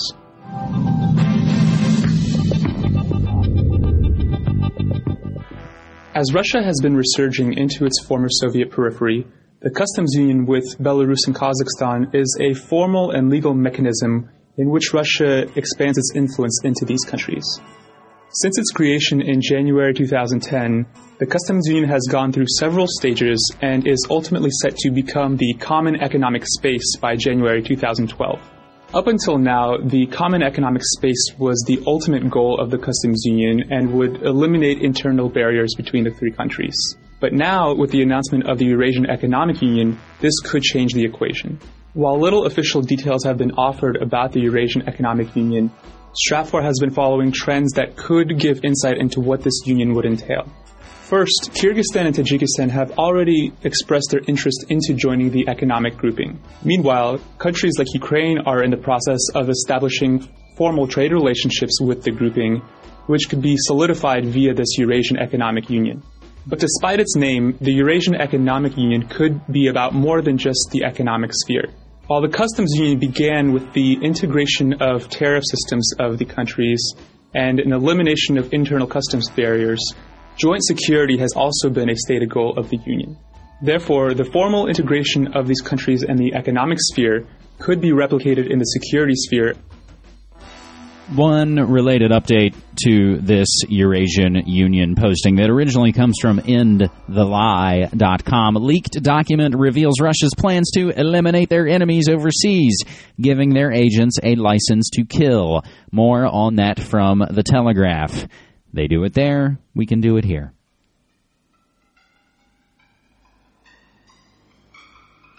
As Russia has been resurging into its former Soviet periphery, the customs union with Belarus and Kazakhstan is a formal and legal mechanism in which Russia expands its influence into these countries. Since its creation in January 2010, the customs union has gone through several stages and is ultimately set to become the Common Economic Space by January 2012. Up until now, the Common Economic Space was the ultimate goal of the customs union and would eliminate internal barriers between the three countries. But now, with the announcement of the Eurasian Economic Union, this could change the equation. While little official details have been offered about the Eurasian Economic Union, Stratfor has been following trends that could give insight into what this union would entail. First, Kyrgyzstan and Tajikistan have already expressed their interest into joining the economic grouping. Meanwhile, countries like Ukraine are in the process of establishing formal trade relationships with the grouping, which could be solidified via this Eurasian Economic Union. But despite its name, the Eurasian Economic Union could be about more than just the economic sphere. While the customs union began with the integration of tariff systems of the countries and an elimination of internal customs barriers, joint security has also been a stated goal of the union. Therefore, the formal integration of these countries in the economic sphere could be replicated in the security sphere. One related update to this Eurasian Union posting that originally comes from endthelie.com. Leaked document reveals Russia's plans to eliminate their enemies overseas, giving their agents a license to kill. More on that from The Telegraph. They do it there, we can do it here.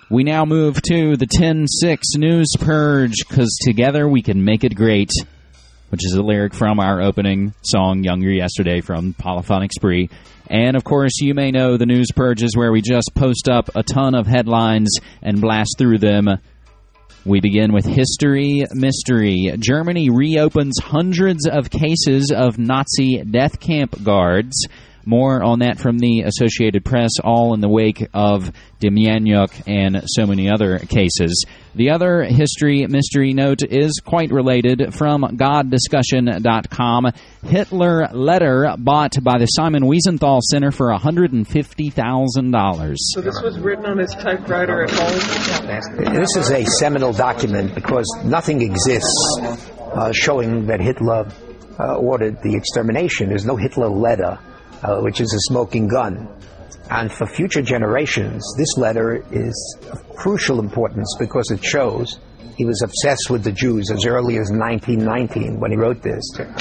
We now move to the 10-6 News Purge, because together we can make it great, which is a lyric from our opening song, Younger Yesterday, from Polyphonic Spree. And, of course, you may know the News Purge is where we just post up a ton of headlines and blast through them. We begin with History Mystery. Germany reopens hundreds of cases of Nazi death camp guards. More on that from the Associated Press, all in the wake of Demjanjuk and so many other cases. The other History Mystery note is quite related from GodDiscussion.com. Hitler letter bought by the Simon Wiesenthal Center for $150,000. So this was written on his typewriter at home? This is a seminal document because nothing exists showing that Hitler ordered the extermination. There's no Hitler letter. Which is a smoking gun. And for future generations, this letter is of crucial importance because it shows he was obsessed with the Jews as early as 1919 when he wrote this.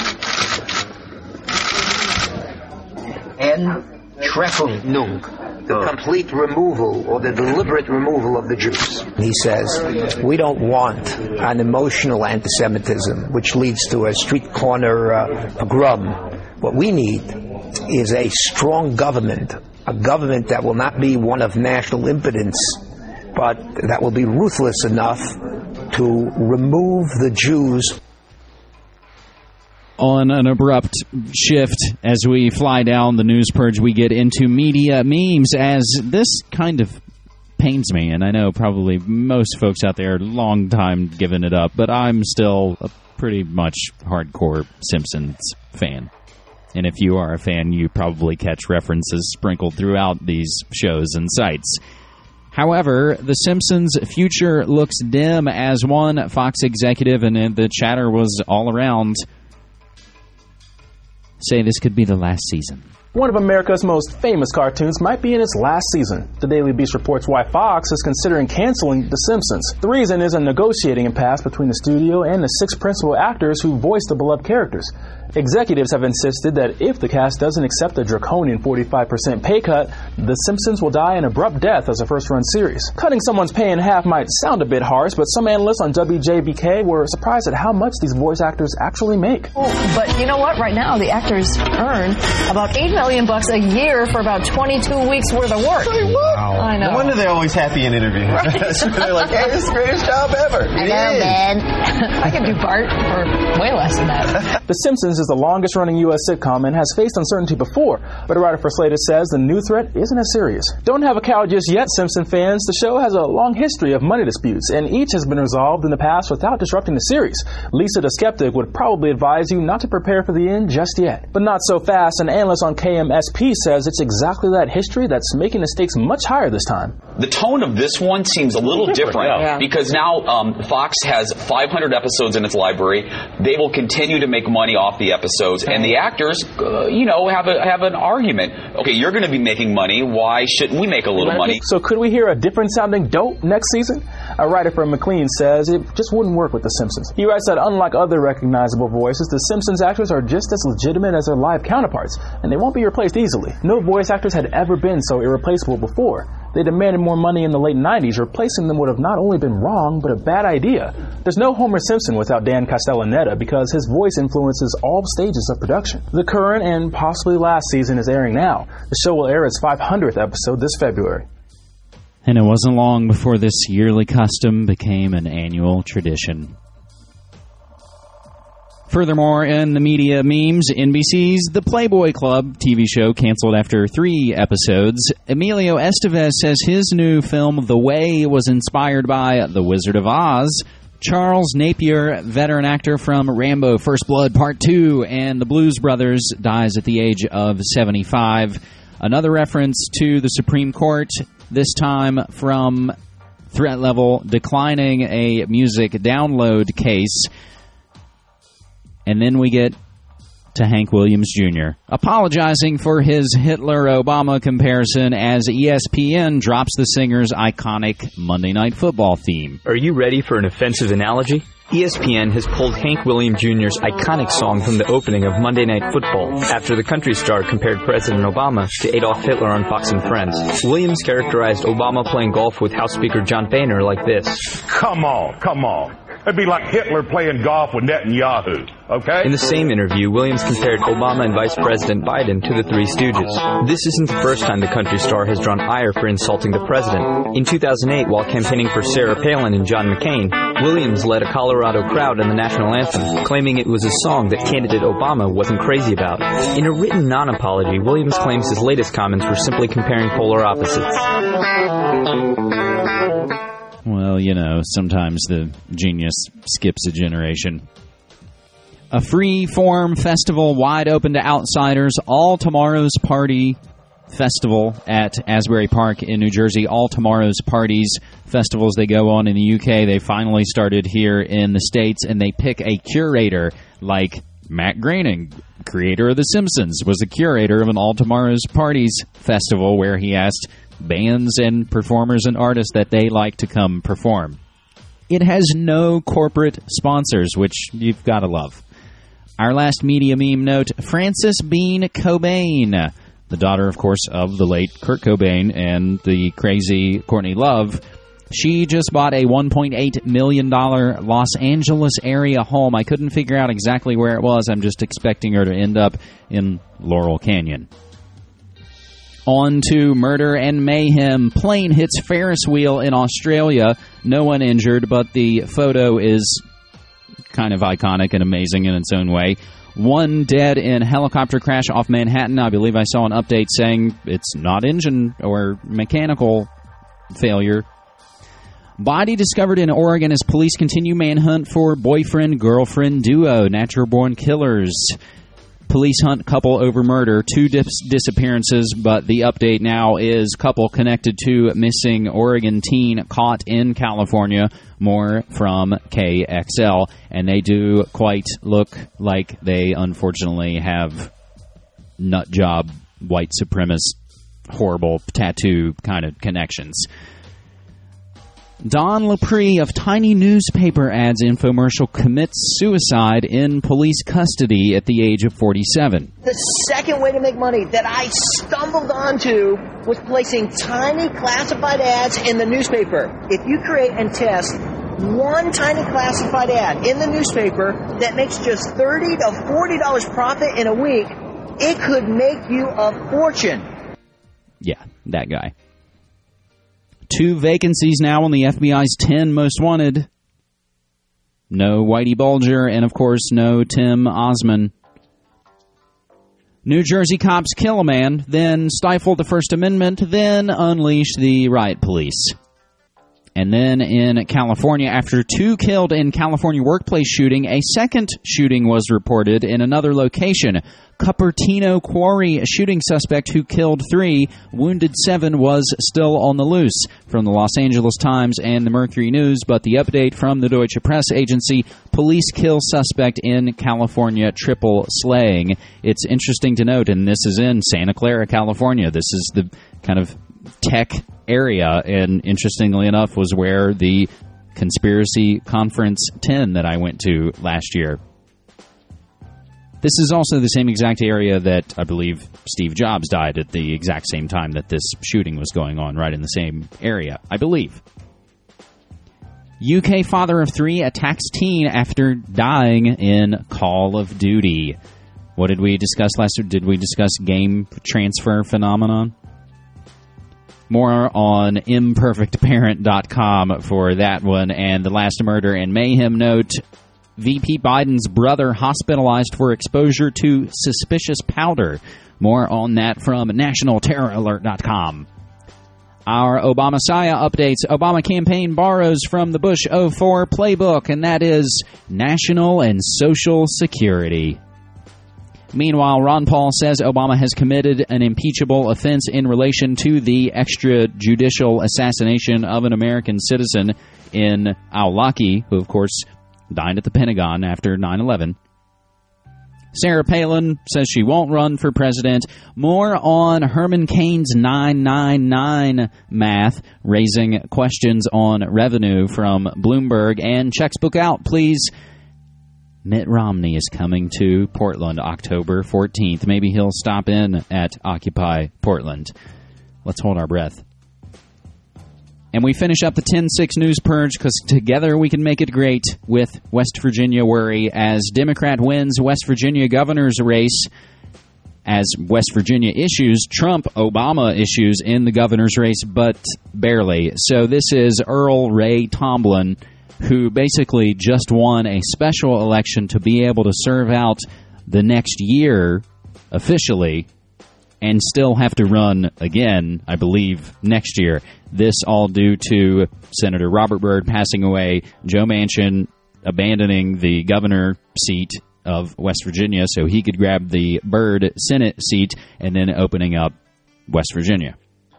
Entschärfung, the complete removal or the deliberate removal of the Jews. He says, we don't want an emotional anti-Semitism which leads to a street corner pogrom. What we need is a strong government, a government that will not be one of national impotence, but that will be ruthless enough to remove the Jews. On an abrupt shift, as we fly down the News Purge, we get into media memes, as this kind of pains me, and I know probably most folks out there long time giving it up, but I'm still a pretty much hardcore Simpsons fan. And if you are a fan, you probably catch references sprinkled throughout these shows and sites. However, The Simpsons' future looks dim, as one Fox executive, and the chatter was all around, say this could be the last season. One of America's most famous cartoons might be in its last season. The Daily Beast reports why Fox is considering canceling The Simpsons. The reason is a negotiating impasse between the studio and the 6 principal actors who voiced the beloved characters. Executives have insisted that if the cast doesn't accept the draconian 45% pay cut, The Simpsons will die an abrupt death as a first-run series. Cutting someone's pay in half might sound a bit harsh, but some analysts on WJBK were surprised at how much these voice actors actually make. Oh, but you know what? Right now, the actors earn about $8 million a year for about 22 weeks worth of work. Wow. I know. No wonder they're always happy in interviews. Right. They're like, hey, this is the greatest job ever. I know, man. I could do Bart for way less than that. The Simpsons is the longest-running U.S. sitcom and has faced uncertainty before, but a writer for Slater says the new threat isn't as serious. Don't have a cow just yet, Simpson fans. The show has a long history of money disputes, and each has been resolved in the past without disrupting the series. Lisa the Skeptic would probably advise you not to prepare for the end just yet. But not so fast. An analyst on KMSP says it's exactly that history that's making the stakes much higher this time. The tone of this one seems a little different because now Fox has 500 episodes in its library. They will continue to make money off the episodes, and the actors, have an argument. Okay, you're going to be making money. Why shouldn't we make a little money? So could we hear a different-sounding dope next season? A writer from McLean says it just wouldn't work with The Simpsons. He writes that unlike other recognizable voices, The Simpsons actors are just as legitimate as their live counterparts, and they won't be replaced easily. No voice actors had ever been so irreplaceable before. They demanded more money in the late 90s. Replacing them would have not only been wrong, but a bad idea. There's no Homer Simpson without Dan Castellaneta because his voice influences all stages of production. The current and possibly last season is airing now. The show will air its 500th episode this February. And it wasn't long before this yearly custom became an annual tradition. Furthermore, in the media memes, NBC's The Playboy Club TV show canceled after 3 episodes. Emilio Estevez says his new film, The Way, was inspired by The Wizard of Oz. Charles Napier, veteran actor from Rambo First Blood Part 2 and The Blues Brothers, dies at the age of 75. Another reference to the Supreme Court, this time from Threat Level declining a music download case. And then we get to Hank Williams Jr. apologizing for his Hitler-Obama comparison as ESPN drops the singer's iconic Monday Night Football theme. Are you ready for an offensive analogy? ESPN has pulled Hank Williams Jr.'s iconic song from the opening of Monday Night Football after the country star compared President Obama to Adolf Hitler on Fox and Friends. Williams characterized Obama playing golf with House Speaker John Boehner like this. Come on. It'd be like Hitler playing golf with Netanyahu, okay? In the same interview, Williams compared Obama and Vice President Biden to the Three Stooges. This isn't the first time the country star has drawn ire for insulting the president. In 2008, while campaigning for Sarah Palin and John McCain, Williams led a Colorado crowd in the national anthem, claiming it was a song that candidate Obama wasn't crazy about. In a written non-apology, Williams claims his latest comments were simply comparing polar opposites. Well, sometimes the genius skips a generation. A free-form festival wide open to outsiders. All Tomorrow's Party Festival at Asbury Park in New Jersey. All Tomorrow's Parties festivals, they go on in the UK. They finally started here in the States, and they pick a curator like Matt Groening, creator of The Simpsons, was the curator of an All Tomorrow's Parties festival where he asked bands and performers and artists that they like to come perform. It has no corporate sponsors, which you've got to love. Our last media meme note, Frances Bean Cobain, the daughter, of course, of the late Kurt Cobain and the crazy Courtney Love. She just bought a $1.8 million Los Angeles area home. I couldn't figure out exactly where it was. I'm just expecting her to end up in Laurel Canyon. On to murder and mayhem. Plane hits Ferris wheel in Australia. No one injured, but the photo is kind of iconic and amazing in its own way. One dead in helicopter crash off Manhattan. I believe I saw an update saying it's not engine or mechanical failure. Body discovered in Oregon as police continue manhunt for boyfriend-girlfriend duo. Natural-born killers. Police hunt couple over murder, 2 disappearances, but the update now is couple connected to missing Oregon teen caught in California. More from KXL, and they do quite look like they unfortunately have nut job, white supremacist, horrible tattoo kind of connections. Don Lepre of Tiny Newspaper Ads infomercial commits suicide in police custody at the age of 47. The second way to make money that I stumbled onto was placing tiny classified ads in the newspaper. If you create and test one tiny classified ad in the newspaper that makes just $30 to $40 profit in a week, it could make you a fortune. Yeah, that guy. 2 vacancies now on the FBI's 10 most wanted. No Whitey Bulger, and of course, no Tim Osman. New Jersey cops kill a man, then stifle the First Amendment, then unleash the riot police. And then in California, after 2 killed in California workplace shooting, a second shooting was reported in another location. Cupertino Quarry, a shooting suspect who killed 3, wounded 7, was still on the loose. From the Los Angeles Times and the Mercury News, but the update from the Deutsche Press Agency, police kill suspect in California triple slaying. It's interesting to note, and this is in Santa Clara, California. This is the kind of tech area, and interestingly enough was where the Conspiracy Conference 10 that I went to last year. This is also the same exact area that I believe Steve Jobs died at the exact same time that this shooting was going on, right in the same area, I believe. UK father of 3 attacks teen after dying in Call of Duty. What did we discuss last week? Did we discuss game transfer phenomenon? More on imperfectparent.com for that one. And the last murder and mayhem note, VP Biden's brother hospitalized for exposure to suspicious powder. More on that from nationalterroralert.com. Our Obama-Saya updates. Obama campaign borrows from the Bush 04 playbook, and that is national and social security. Meanwhile, Ron Paul says Obama has committed an impeachable offense in relation to the extrajudicial assassination of an American citizen in al-Awlaki, who, of course, died at the Pentagon after 9/11. Sarah Palin says she won't run for president. More on Herman Cain's 999 math, raising questions on revenue from Bloomberg. And checks book out, please. Mitt Romney is coming to Portland October 14th. Maybe he'll stop in at Occupy Portland. Let's hold our breath. And we finish up the 10-6 news purge because together we can make it great with West Virginia worry as Democrat wins West Virginia governor's race, as West Virginia issues Trump-Obama issues in the governor's race, but barely. So this is Earl Ray Tomblin, who basically just won a special election to be able to serve out the next year officially and still have to run again, I believe, next year. This all due to Senator Robert Byrd passing away, Joe Manchin abandoning the governor seat of West Virginia so he could grab the Byrd Senate seat, and then opening up West Virginia.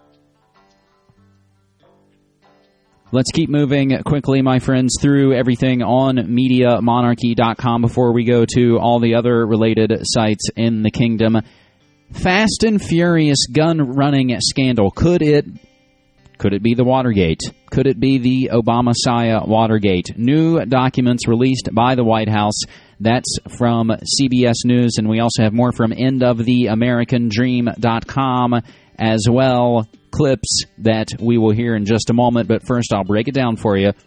Let's keep moving quickly, my friends, through everything on MediaMonarchy.com before we go to all the other related sites in the kingdom. Fast and Furious gun running scandal. Could it be the Watergate? Could it be the Obama-Saya Watergate? New documents released by the White House. That's from CBS News, and we also have more from endoftheamericandream.com as well. Clips that we will hear in just a moment, but first I'll break it down for you.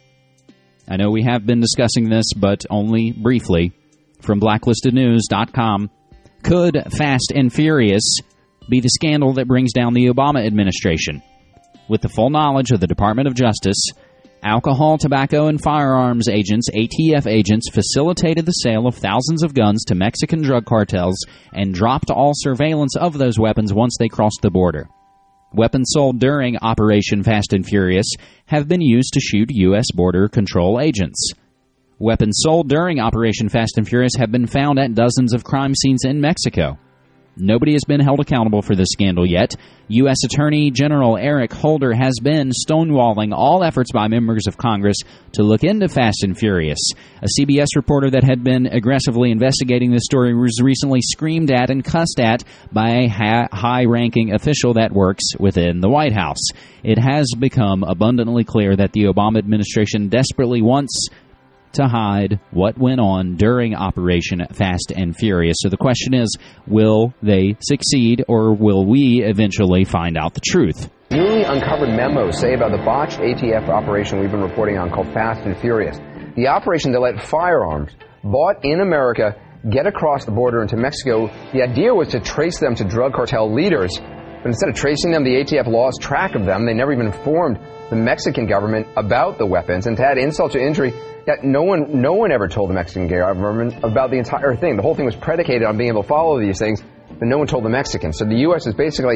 I know we have been discussing this, but only briefly. From blacklistednews.com. Could Fast and Furious be the scandal that brings down the Obama administration? With the full knowledge of the Department of Justice, alcohol, tobacco, and firearms agents, ATF agents, facilitated the sale of thousands of guns to Mexican drug cartels and dropped all surveillance of those weapons once they crossed the border. Weapons sold during Operation Fast and Furious have been used to shoot U.S. Border Control agents. Weapons sold during Operation Fast and Furious have been found at dozens of crime scenes in Mexico. Nobody has been held accountable for this scandal yet. U.S. Attorney General Eric Holder has been stonewalling all efforts by members of Congress to look into Fast and Furious. A CBS reporter that had been aggressively investigating this story was recently screamed at and cussed at by a high-ranking official that works within the White House. It has become abundantly clear that the Obama administration desperately wants to hide what went on during Operation Fast and Furious. So the question is, will they succeed, or will we eventually find out the truth? Newly uncovered memos say about the botched ATF operation we've been reporting on called Fast and Furious. The operation that let firearms bought in America get across the border into Mexico. The idea was to trace them to drug cartel leaders, but instead of tracing them, the ATF lost track of them. They never even informed the Mexican government about the weapons, and to add insult to injury, yet no one ever told the Mexican government about the entire thing. The whole thing was predicated on being able to follow these things, but no one told the Mexicans. So the U.S. is basically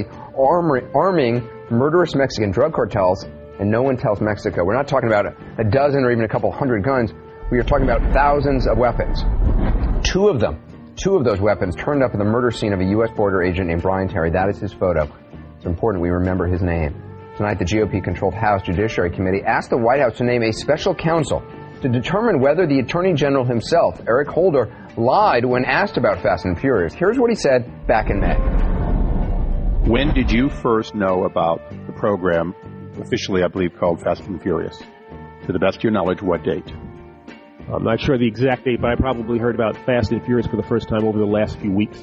arming murderous Mexican drug cartels, and no one tells Mexico. We're not talking about a dozen or even a couple hundred guns. We are talking about thousands of weapons. Two of those weapons turned up at the murder scene of a U.S. border agent named Brian Terry. That is his photo. It's important we remember his name. Tonight, the GOP-controlled House Judiciary Committee asked the White House to name a special counsel to determine whether the Attorney General himself, Eric Holder, lied when asked about Fast and Furious. Here's what he said back in May. When did you first know about the program, officially I believe called Fast and Furious? To the best of your knowledge, what date? I'm not sure the exact date, but I probably heard about Fast and Furious for the first time over the last few weeks.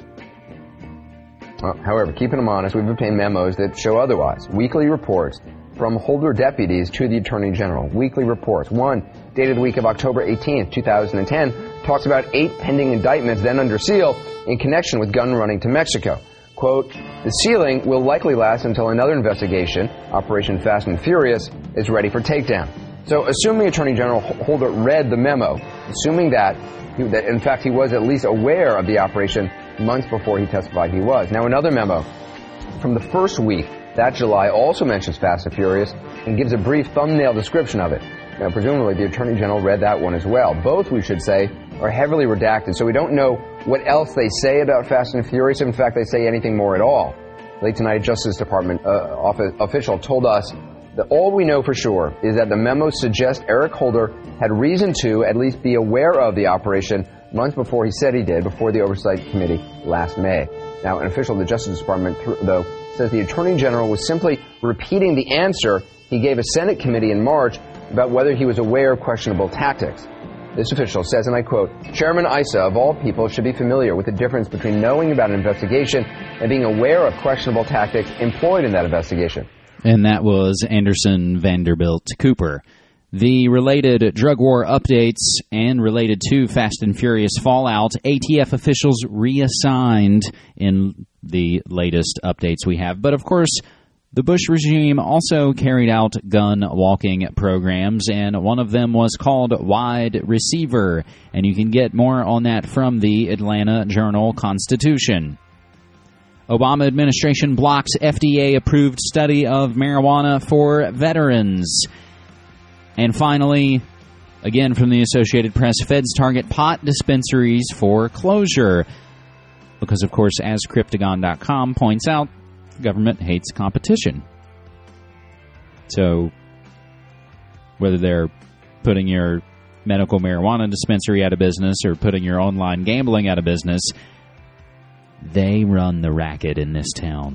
However, keeping them honest, we've obtained memos that show otherwise. Weekly reports from Holder deputies to the Attorney General. Weekly reports. One, dated the week of October 18th, 2010, talks about 8 pending indictments then under seal in connection with gun running to Mexico. Quote, the sealing will likely last until another investigation, Operation Fast and Furious, is ready for takedown. So assuming Attorney General Holder read the memo, assuming that in fact he was at least aware of the operation months before he testified he was. Now another memo from the first week, that July, also mentions Fast and Furious and gives a brief thumbnail description of it. Now presumably the Attorney General read that one as well. Both, we should say, are heavily redacted, so we don't know what else they say about Fast and Furious, if in fact they say anything more at all. Late tonight, a Justice Department official told us that all we know for sure is that the memos suggest Eric Holder had reason to at least be aware of the operation months before he said he did, before the Oversight Committee last May. Now, an official of the Justice Department, though, says the Attorney General was simply repeating the answer he gave a Senate committee in March about whether he was aware of questionable tactics. This official says, and I quote, Chairman Issa, of all people, should be familiar with the difference between knowing about an investigation and being aware of questionable tactics employed in that investigation. And that was Anderson Vanderbilt Cooper. The related drug war updates and related to Fast and Furious fallout, ATF officials reassigned in the latest updates we have. But, of course, the Bush regime also carried out gun walking programs, and one of them was called Wide Receiver. And you can get more on that from the Atlanta Journal-Constitution. Obama administration blocks FDA-approved study of marijuana for veterans. And finally, again from the Associated Press, feds target pot dispensaries for closure. Because, of course, as Cryptagon.com points out, the government hates competition. So, whether they're putting your medical marijuana dispensary out of business or putting your online gambling out of business, they run the racket in this town.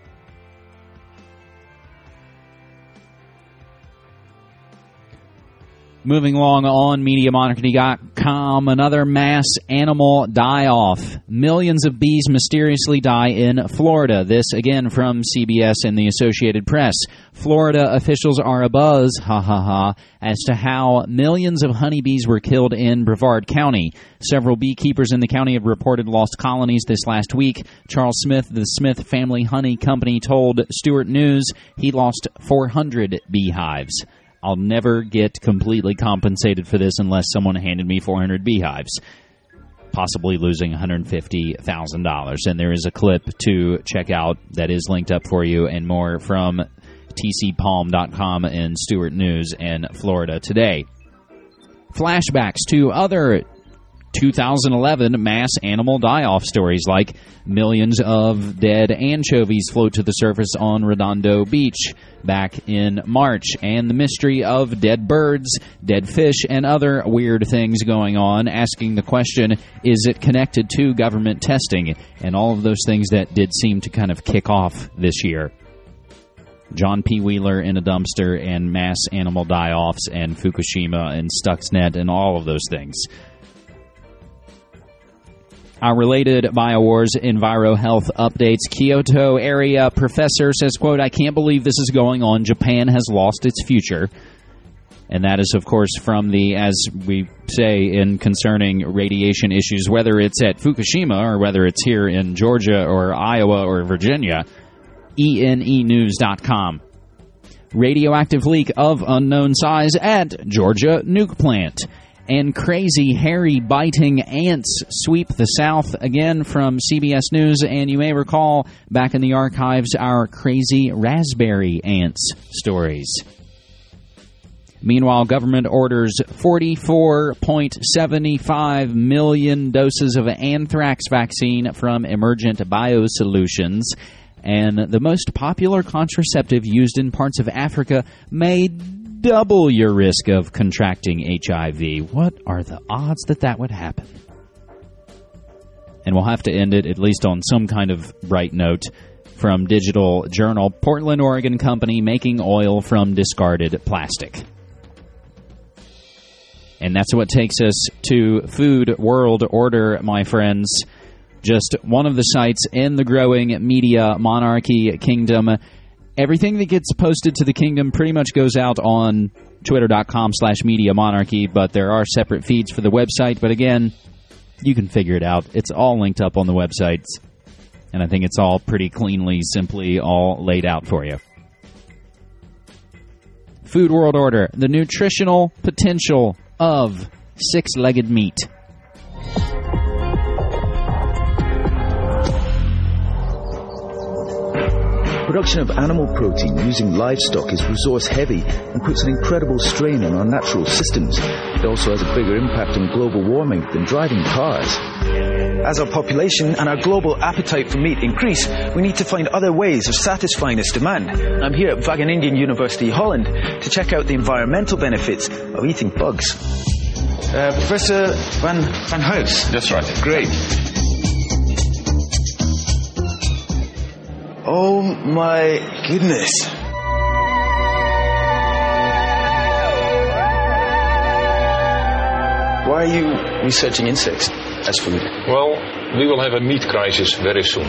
Moving along on MediaMonarchy.com, another mass animal die-off. Millions of bees mysteriously die in Florida. This, again, from CBS and the Associated Press. Florida officials are abuzz, as to how millions of honeybees were killed in Brevard County. Several beekeepers in the county have reported lost colonies this last week. Charles Smith, the Smith Family Honey Company, told Stewart News he lost 400 beehives. I'll never get completely compensated for this unless someone handed me 400 beehives, possibly losing $150,000. And there is a clip to check out that is linked up for you, and more from tcpalm.com and Stewart News and Florida Today. Flashbacks to other 2011 mass animal die-off stories, like millions of dead anchovies float to the surface on Redondo Beach back in March, and the mystery of dead birds, dead fish, and other weird things going on, asking the question, is it connected to government testing? And all of those things that did seem to kind of kick off this year. John P. Wheeler in a dumpster, and mass animal die-offs, and Fukushima, and Stuxnet, and all of those things. Our related BioWars EnviroHealth updates. Kyoto area professor says, quote, I can't believe this is going on. Japan has lost its future. And that is, of course, from the, as we say in concerning radiation issues, whether it's at Fukushima or whether it's here in Georgia or Iowa or Virginia, ENEnews.com. Radioactive leak of unknown size at Georgia nuke plant. And crazy, hairy, biting ants sweep the South, again from CBS News. And you may recall back in the archives our crazy raspberry ants stories. Meanwhile, government orders 44.75 million doses of anthrax vaccine from Emergent Biosolutions. And the most popular contraceptive used in parts of Africa may double your risk of contracting HIV. What are the odds that that would happen? And we'll have to end it, at least on some kind of bright note, from Digital Journal. Portland, Oregon company making oil from discarded plastic. And that's what takes us to Food World Order, my friends. Just one of the sites in the growing media monarchy kingdom. Everything that gets posted to the kingdom pretty much goes out on twitter.com/media monarchy, but there are separate feeds for the website. But again, you can figure it out. It's all linked up on the websites, and I think it's all pretty cleanly, simply all laid out for you. Food World Order, the nutritional potential of six-legged meat. Production of animal protein using livestock is resource heavy and puts an incredible strain on our natural systems. It also has a bigger impact on global warming than driving cars. As our population and our global appetite for meat increase, we need to find other ways of satisfying this demand. I'm here at Wageningen University, Holland, to check out the environmental benefits of eating bugs. Professor Van Hoos. That's right. Great. Oh my goodness. Why are you researching insects as food? Well, we will have a meat crisis very soon.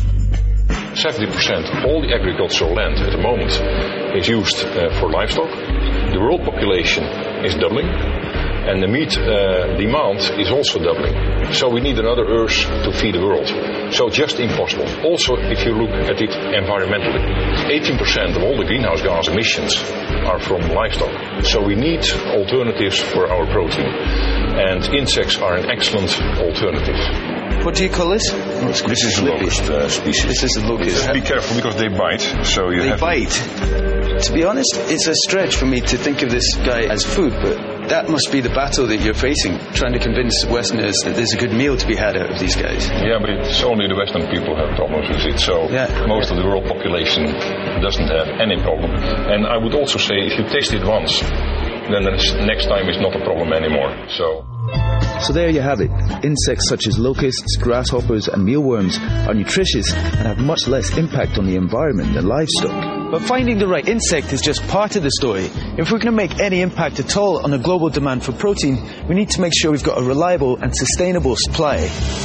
70% of all the agricultural land at the moment is used for livestock. The world population is doubling, and the meat demand is also doubling. So we need another earth to feed the world. So just impossible. Also, if you look at it environmentally, 18% of all the greenhouse gas emissions are from livestock. So we need alternatives for our protein. And insects are an excellent alternative. What do you call this? This is a locust species. This is a locust. Be careful because they bite. So you they bite. To be honest, it's a stretch for me to think of this guy as food, but that must be the battle that you're facing, trying to convince Westerners that there's a good meal to be had out of these guys. Yeah, but it's only the Western people who have problems with it. So most of the world population doesn't have any problem. And I would also say if you taste it once, then the next time is not a problem anymore. So there you have it. Insects such as locusts, grasshoppers and mealworms are nutritious and have much less impact on the environment than livestock. But finding the right insect is just part of the story. If we're going to make any impact at all on the global demand for protein, we need to make sure we've got a reliable and sustainable supply.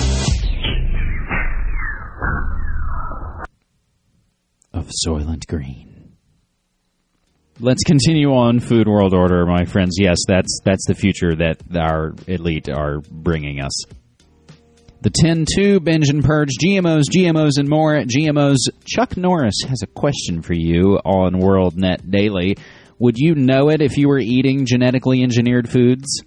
Of Soylent Green. Let's continue on Food World Order, my friends. Yes, that's the future that our elite are bringing us. The 10-2 binge and purge, GMOs and more. GMOs. Chuck Norris has a question for you on WorldNet Daily. Would you know it if you were eating genetically engineered foods?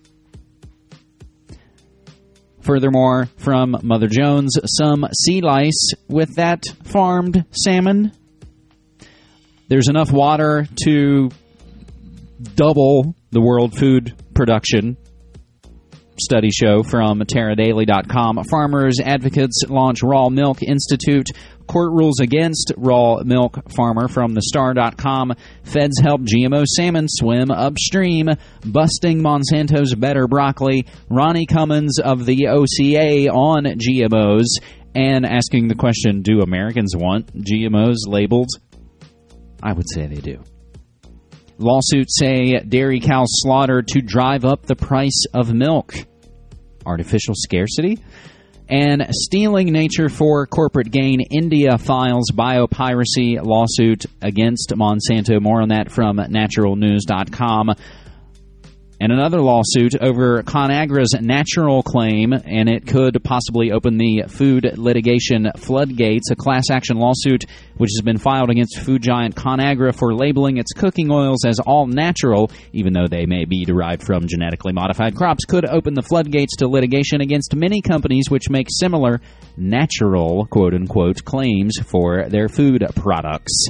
Furthermore, from Mother Jones, some sea lice with that farmed salmon. There's enough water to double the world food production. Study show from TerraDaily.com. Farmers advocates launch Raw Milk Institute. Court rules against raw milk farmer from thestar.com. Feds help GMO salmon swim upstream. Busting Monsanto's better broccoli. Ronnie Cummins of the OCA on GMOs. And asking the question, do Americans want GMOs labeled? I would say they do. Lawsuits say dairy cows slaughtered to drive up the price of milk. Artificial scarcity? And stealing nature for corporate gain. India files biopiracy lawsuit against Monsanto. More on that from naturalnews.com. And another lawsuit over ConAgra's natural claim, and it could possibly open the food litigation floodgates. A class action lawsuit which has been filed against food giant ConAgra for labeling its cooking oils as all natural, even though they may be derived from genetically modified crops, could open the floodgates to litigation against many companies which make similar natural, quote-unquote, claims for their food products.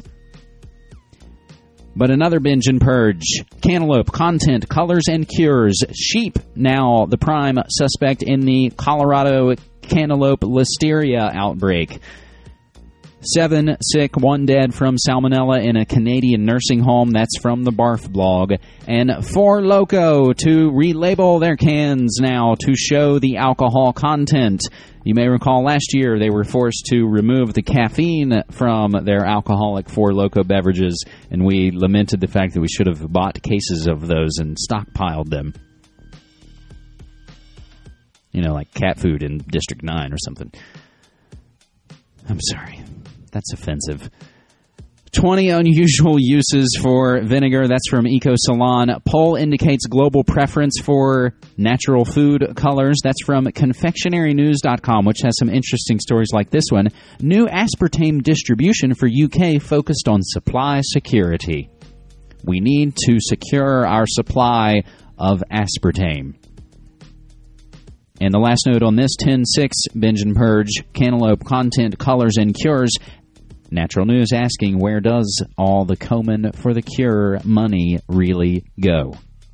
But another binge and purge. Cantaloupe, content, colors, and cures. Sheep, now the prime suspect in the Colorado cantaloupe listeria outbreak. 7 sick, 1 dead from salmonella in a Canadian nursing home. That's from the Barf blog. And 4 Loko to relabel their cans now to show the alcohol content. You may recall last year they were forced to remove the caffeine from their alcoholic 4 Loko beverages, and we lamented the fact that we should have bought cases of those and stockpiled them. You know, like cat food in District 9 or something. I'm sorry. That's offensive. 20 unusual uses for vinegar. That's from Eco Salon. Poll indicates global preference for natural food colors. That's from confectionarynews.com, which has some interesting stories like this one. New aspartame distribution for UK focused on supply security. We need to secure our supply of aspartame. And the last note on this, 10-6 binge and purge, cantaloupe, content, colors, and cures. Natural News asking, where does all the Komen for the Cure money really go?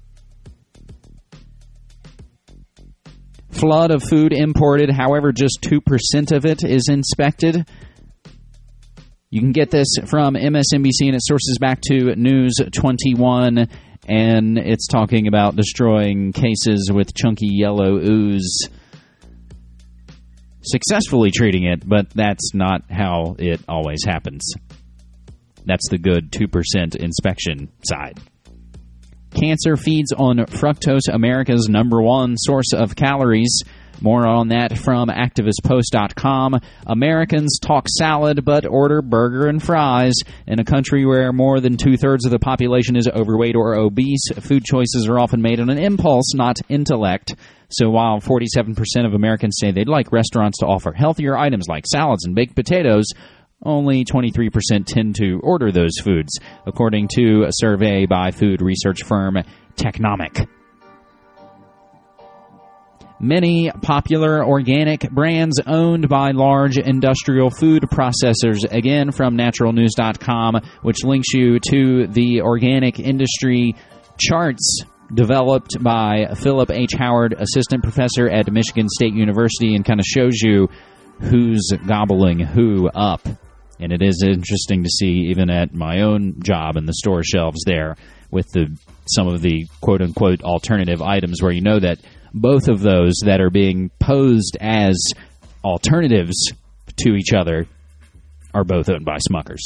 Flood of food imported, however, just 2% of it is inspected. You can get this from MSNBC, and it sources back to News 21 and it's talking about destroying cases with chunky yellow ooze, successfully treating it, but that's not how it always happens. That's the good 2% inspection side. Cancer feeds on fructose, America's #1 source of calories. More on that from ActivistPost.com. Americans talk salad but order burger and fries. In a country where more than 2/3 of the population is overweight or obese, food choices are often made on an impulse, not intellect. So while 47% of Americans say they'd like restaurants to offer healthier items like salads and baked potatoes, only 23% tend to order those foods, according to a survey by food research firm Technomic. Many popular organic brands owned by large industrial food processors, again from naturalnews.com, which links you to the organic industry charts developed by Philip H. Howard, assistant professor at Michigan State University, and kind of shows you who's gobbling who up. And it is interesting to see, even at my own job in the store shelves there, with some of the quote-unquote alternative items, where you know that both of those that are being posed as alternatives to each other are both owned by Smuckers.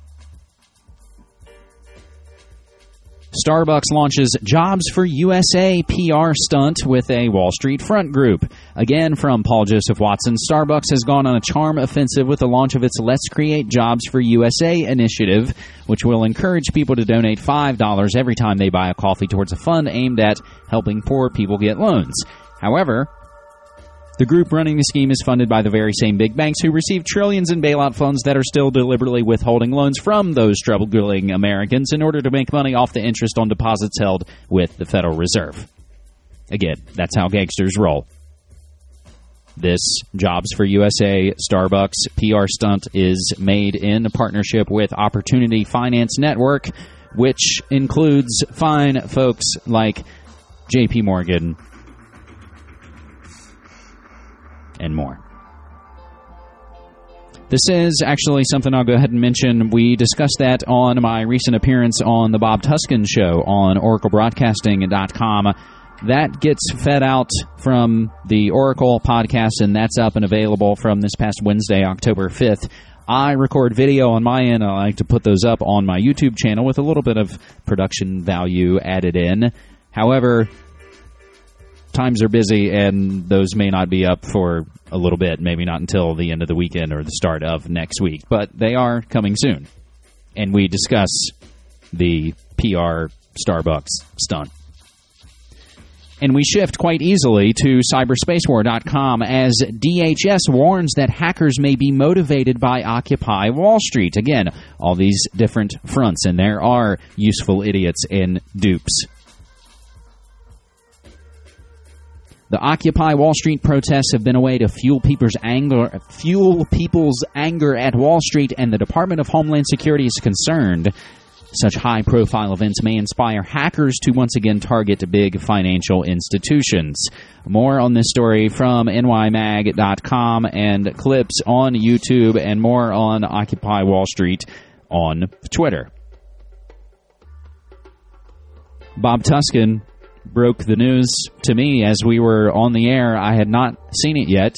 Starbucks launches Jobs for USA PR stunt with a Wall Street front group. Again, from Paul Joseph Watson, Starbucks has gone on a charm offensive with the launch of its Let's Create Jobs for USA initiative, which will encourage people to donate $5 every time they buy a coffee towards a fund aimed at helping poor people get loans. However, the group running the scheme is funded by the very same big banks who receive trillions in bailout funds that are still deliberately withholding loans from those struggling Americans in order to make money off the interest on deposits held with the Federal Reserve. Again, that's how gangsters roll. This Jobs for USA Starbucks PR stunt is made in partnership with Opportunity Finance Network, which includes fine folks like J.P. Morgan and more. This is actually something I'll go ahead and mention. We discussed that on my recent appearance on the Bob Tuskin Show on OracleBroadcasting.com. That gets fed out from the Oracle podcast, and that's up and available from this past Wednesday, October 5th. I record video on my end. I like to put those up on my YouTube channel with a little bit of production value added in. However, times are busy, and those may not be up for a little bit, maybe not until the end of the weekend or the start of next week, but they are coming soon. And we discuss the PR Starbucks stunt. And we shift quite easily to cyberspacewar.com as DHS warns that hackers may be motivated by Occupy Wall Street. Again, all these different fronts, and there are useful idiots and dupes. The Occupy Wall Street protests have been a way to fuel people's anger at Wall Street, and the Department of Homeland Security is concerned such high-profile events may inspire hackers to once again target big financial institutions. More on this story from nymag.com and clips on YouTube, and more on Occupy Wall Street on Twitter. Bob Tuskin broke the news to me as we were on the air. I had not seen it yet,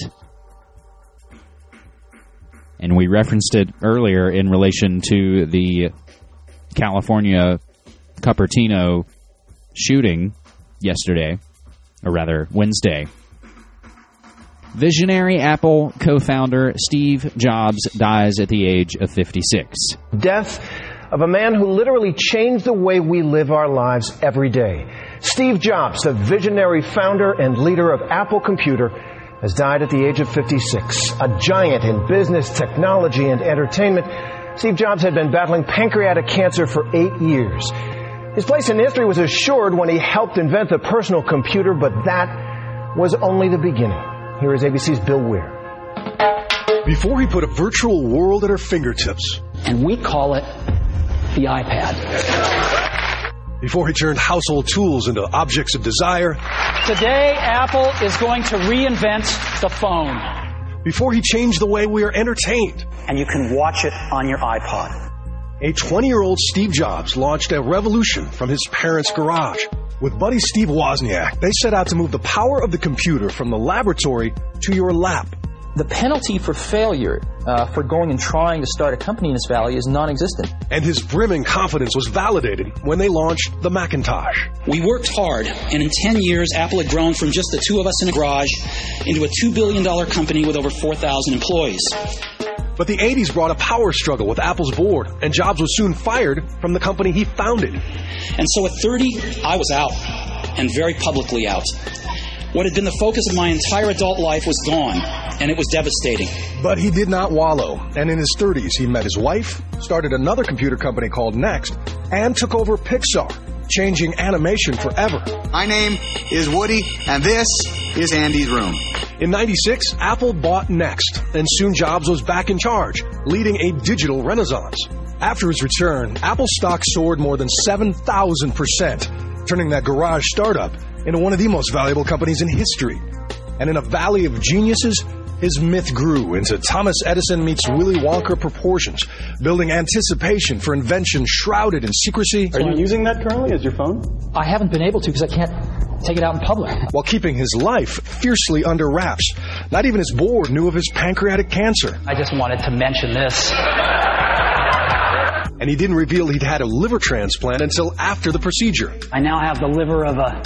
and we referenced it earlier in relation to the California Cupertino shooting yesterday, or rather Wednesday. Visionary Apple co-founder Steve Jobs dies at the age of 56. Death of a man who literally changed the way we live our lives every day. Steve Jobs, the visionary founder and leader of Apple Computer, has died at the age of 56. A giant in business, technology, and entertainment, Steve Jobs had been battling pancreatic cancer for 8 years. His place in history was assured when he helped invent the personal computer, but that was only the beginning. Here is ABC's Bill Weir. Before he put a virtual world at our fingertips. And we call it the iPad. Before he turned household tools into objects of desire. Today, Apple is going to reinvent the phone. Before he changed the way we are entertained. And you can watch it on your iPod. A 20-year-old Steve Jobs launched a revolution from his parents' garage. With buddy Steve Wozniak, they set out to move the power of the computer from the laboratory to your lap. The penalty for failure for going and trying to start a company in this valley is non-existent. And his brimming confidence was validated when they launched the Macintosh. We worked hard, and in 10 years, Apple had grown from just the two of us in a garage into a $2 billion company with over 4,000 employees. But the 80s brought a power struggle with Apple's board, and Jobs was soon fired from the company he founded. And so at 30, I was out, and very publicly out. What had been the focus of my entire adult life was gone, and it was devastating. But he did not wallow, and in his 30s, he met his wife, started another computer company called Next, and took over Pixar, changing animation forever. My name is Woody, and this is Andy's room. In '96, Apple bought Next, and soon Jobs was back in charge, leading a digital renaissance. After his return, Apple stock soared more than 7,000%, turning that garage startup into one of the most valuable companies in history. And in a valley of geniuses, his myth grew into Thomas Edison meets Willy Wonka proportions, building anticipation for invention shrouded in secrecy. Are you using that currently as your phone? I haven't been able to because I can't take it out in public. While keeping his life fiercely under wraps. Not even his board knew of his pancreatic cancer. I just wanted to mention this. And he didn't reveal he'd had a liver transplant until after the procedure. I now have the liver of a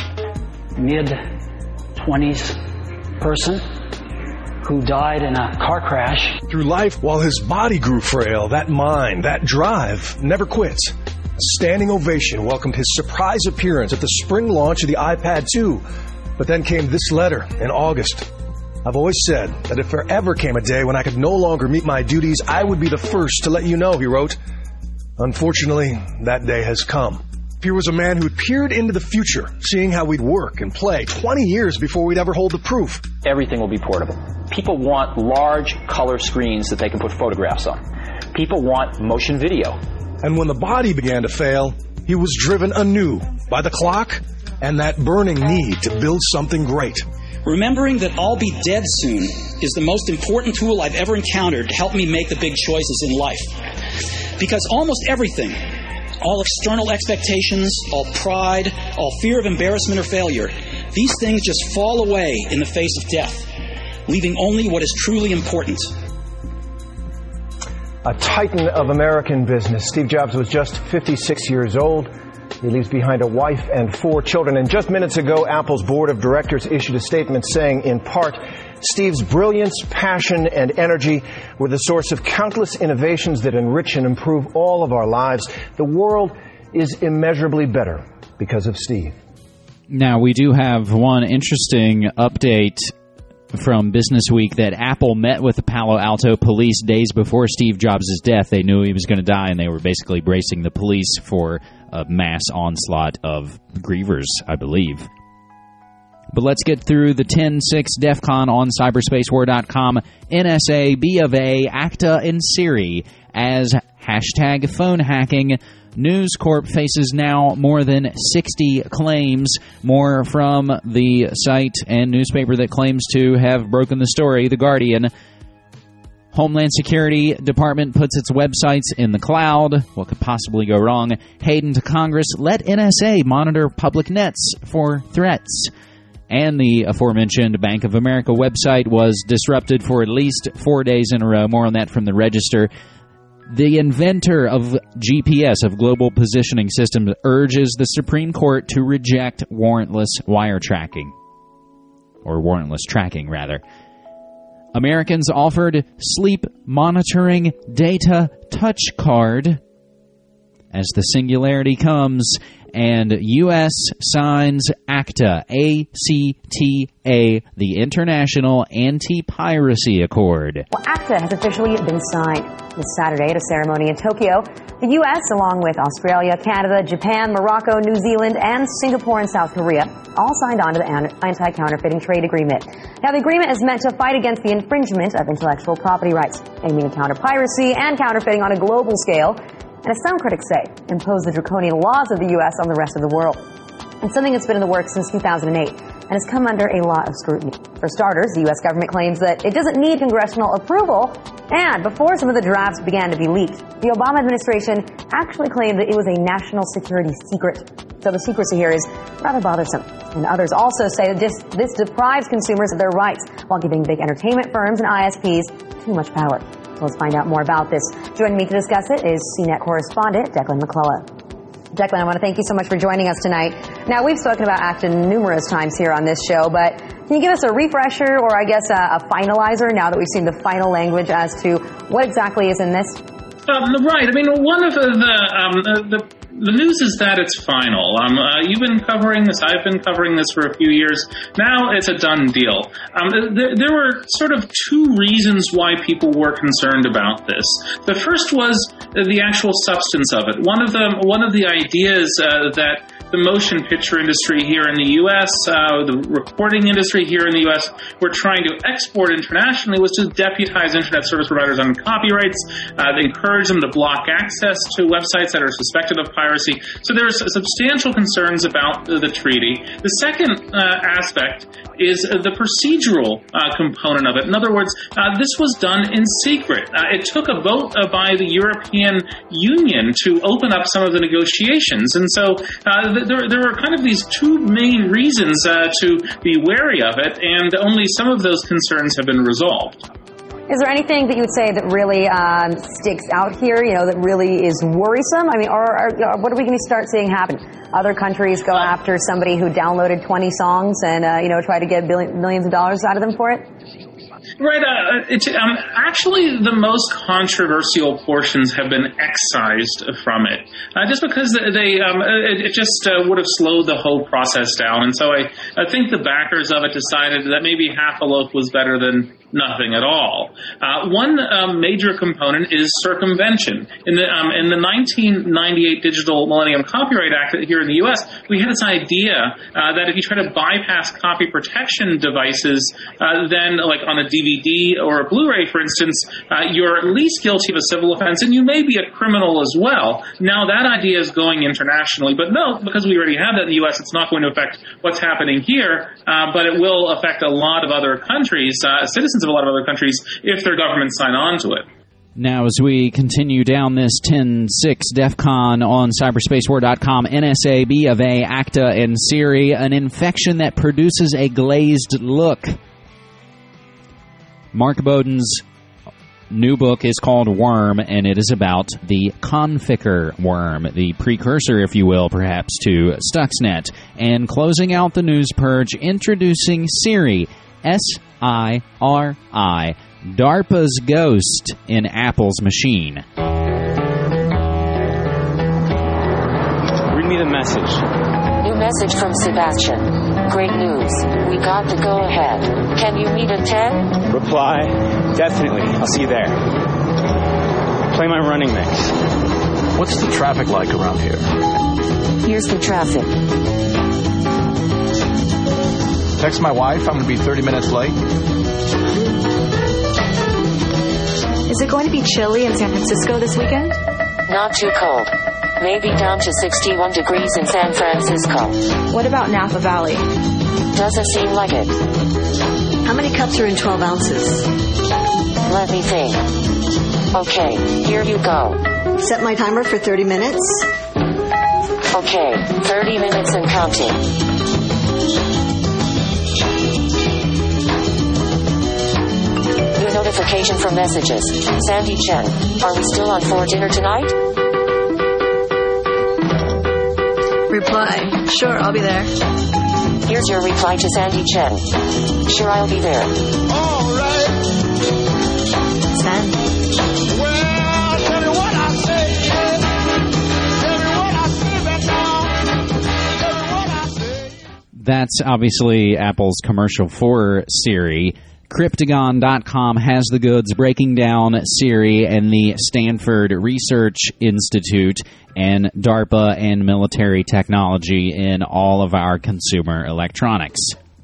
mid-20s person who died in a car crash. Through life, while his body grew frail, that mind, that drive, never quits. A standing ovation welcomed his surprise appearance at the spring launch of the iPad 2. But then came this letter in August. I've always said that if there ever came a day when I could no longer meet my duties, I would be the first to let you know, he wrote. Unfortunately, that day has come. Here was a man who peered into the future, seeing how we'd work and play 20 years before we'd ever hold the proof. Everything will be portable. People want large color screens that they can put photographs on. People want motion video. And when the body began to fail, he was driven anew by the clock and that burning need to build something great. Remembering that I'll be dead soon is the most important tool I've ever encountered to help me make the big choices in life. Because almost everything, all external expectations, all pride, all fear of embarrassment or failure, these things just fall away in the face of death, leaving only what is truly important. A titan of American business, Steve Jobs was just 56 years old. He leaves behind a wife and 4 children. And just minutes ago, Apple's board of directors issued a statement saying, in part, Steve's brilliance, passion, and energy were the source of countless innovations that enrich and improve all of our lives. The world is immeasurably better because of Steve. Now, we do have one interesting update from Business Week that Apple met with the Palo Alto police days before Steve Jobs' death. They knew he was going to die, and they were basically bracing the police for a mass onslaught of grievers, I believe. But let's get through the 10-6 DEF CON on cyberspacewar.com. NSA, B of A, ACTA, and Siri as hashtag phone hacking. News Corp faces now more than 60 claims, more from the site and newspaper that claims to have broken the story, The Guardian. Homeland Security Department puts its websites in the cloud. What could possibly go wrong? Hayden to Congress, let NSA monitor public nets for threats. And the aforementioned Bank of America website was disrupted for at least 4 days in a row. More on that from the Register. The inventor of GPS, of Global Positioning Systems, urges the Supreme Court to reject warrantless wire tracking. Or warrantless tracking, rather. Americans offered sleep monitoring data touch card as the singularity comes, and U.S. signs ACTA, A-C-T-A, the International Anti-Piracy Accord. Well, ACTA has officially been signed this Saturday at a ceremony in Tokyo. The U.S., along with Australia, Canada, Japan, Morocco, New Zealand, and Singapore and South Korea, all signed on to the Anti-Counterfeiting Trade Agreement. Now, the agreement is meant to fight against the infringement of intellectual property rights, aiming to counter piracy and counterfeiting on a global scale, and as some critics say, impose the draconian laws of the U.S. on the rest of the world. It's something that's been in the works since 2008 and has come under a lot of scrutiny. For starters, the U.S. government claims that it doesn't need congressional approval And before some of the drafts began to be leaked, the Obama administration actually claimed that it was a national security secret. So the secrecy here is rather bothersome. And others also say that this deprives consumers of their rights while giving big entertainment firms and ISPs too much power. So let's find out more about this. Joining me to discuss it is CNET correspondent Declan McCullough. Declan, I want to thank you so much for joining us tonight. Now, we've spoken about Acton numerous times here on this show, but can you give us a refresher or, I guess, a finalizer now that we've seen the final language as to what exactly is in this? Right. I mean, one of the news is that it's final. You've been covering this. I've been covering this for a few years. Now it's a done deal. There were sort of two reasons why people were concerned about this. The first was the actual substance of it. One of the ideas that the motion picture industry here in the U.S., the recording industry here in the U.S., were trying to export internationally was to deputize internet service providers on copyrights, encourage them to block access to websites that are suspected of piracy. So there's substantial concerns about the treaty. The second aspect is the procedural component of it. In other words, this was done in secret. It took a vote by the European Union to open up some of the negotiations. And so there were kind of these two main reasons to be wary of it, and only some of those concerns have been resolved. Is there anything that you would say that really sticks out here, that really is worrisome? I mean, or what are we going to start seeing happen? Other countries go after somebody who downloaded 20 songs and, try to get millions of dollars out of them for it? Right. Actually, the most controversial portions have been excised from it, just because it just would have slowed the whole process down. And so I think the backers of it decided that maybe half a loaf was better than nothing at all. One major component is circumvention. In the 1998 Digital Millennium Copyright Act here in the U.S., we had this idea that if you try to bypass copy protection devices, then like on a DVD or a Blu-ray, for instance, you're at least guilty of a civil offense, and you may be a criminal as well. Now that idea is going internationally, but no, because we already have that in the U.S., it's not going to affect what's happening here, but it will affect a lot of other countries, citizens of a lot of other countries, if their governments sign on to it. Now, as we continue down this 10-6 DEF CON on cyberspacewar.com, NSA, B of A, ACTA, and Siri, an infection that produces a glazed look. Mark Bowden's new book is called Worm, and it is about the Conficker worm, the precursor, if you will, perhaps, to Stuxnet. And closing out the news purge, introducing Siri, SIRI, DARPA's ghost in Apple's machine. Read me the message. New message from Sebastian. Great news. We got the go-ahead. Can you meet at 10? Reply, definitely. I'll see you there. Play my running mix. What's the traffic like around here? Here's the traffic. Text my wife. I'm going to be 30 minutes late. Is it going to be chilly in San Francisco this weekend? Not too cold. Maybe down to 61 degrees in San Francisco. What about Napa Valley? Doesn't seem like it. How many cups are in 12 ounces? Let me think. Okay, here you go. Set my timer for 30 minutes. Okay, 30 minutes and counting. Notification for messages. Sandy Chen, are we still on for dinner tonight? Reply. Sure, I'll be there. Here's your reply to Sandy Chen. Sure, I'll be there. All right. Send. Well, tell me what I say. Tell me what I say, that's all. Tell me what I say. That's obviously Apple's commercial for Siri. Cryptagon.com has the goods, breaking down Siri and the Stanford Research Institute and DARPA and military technology in all of our consumer electronics.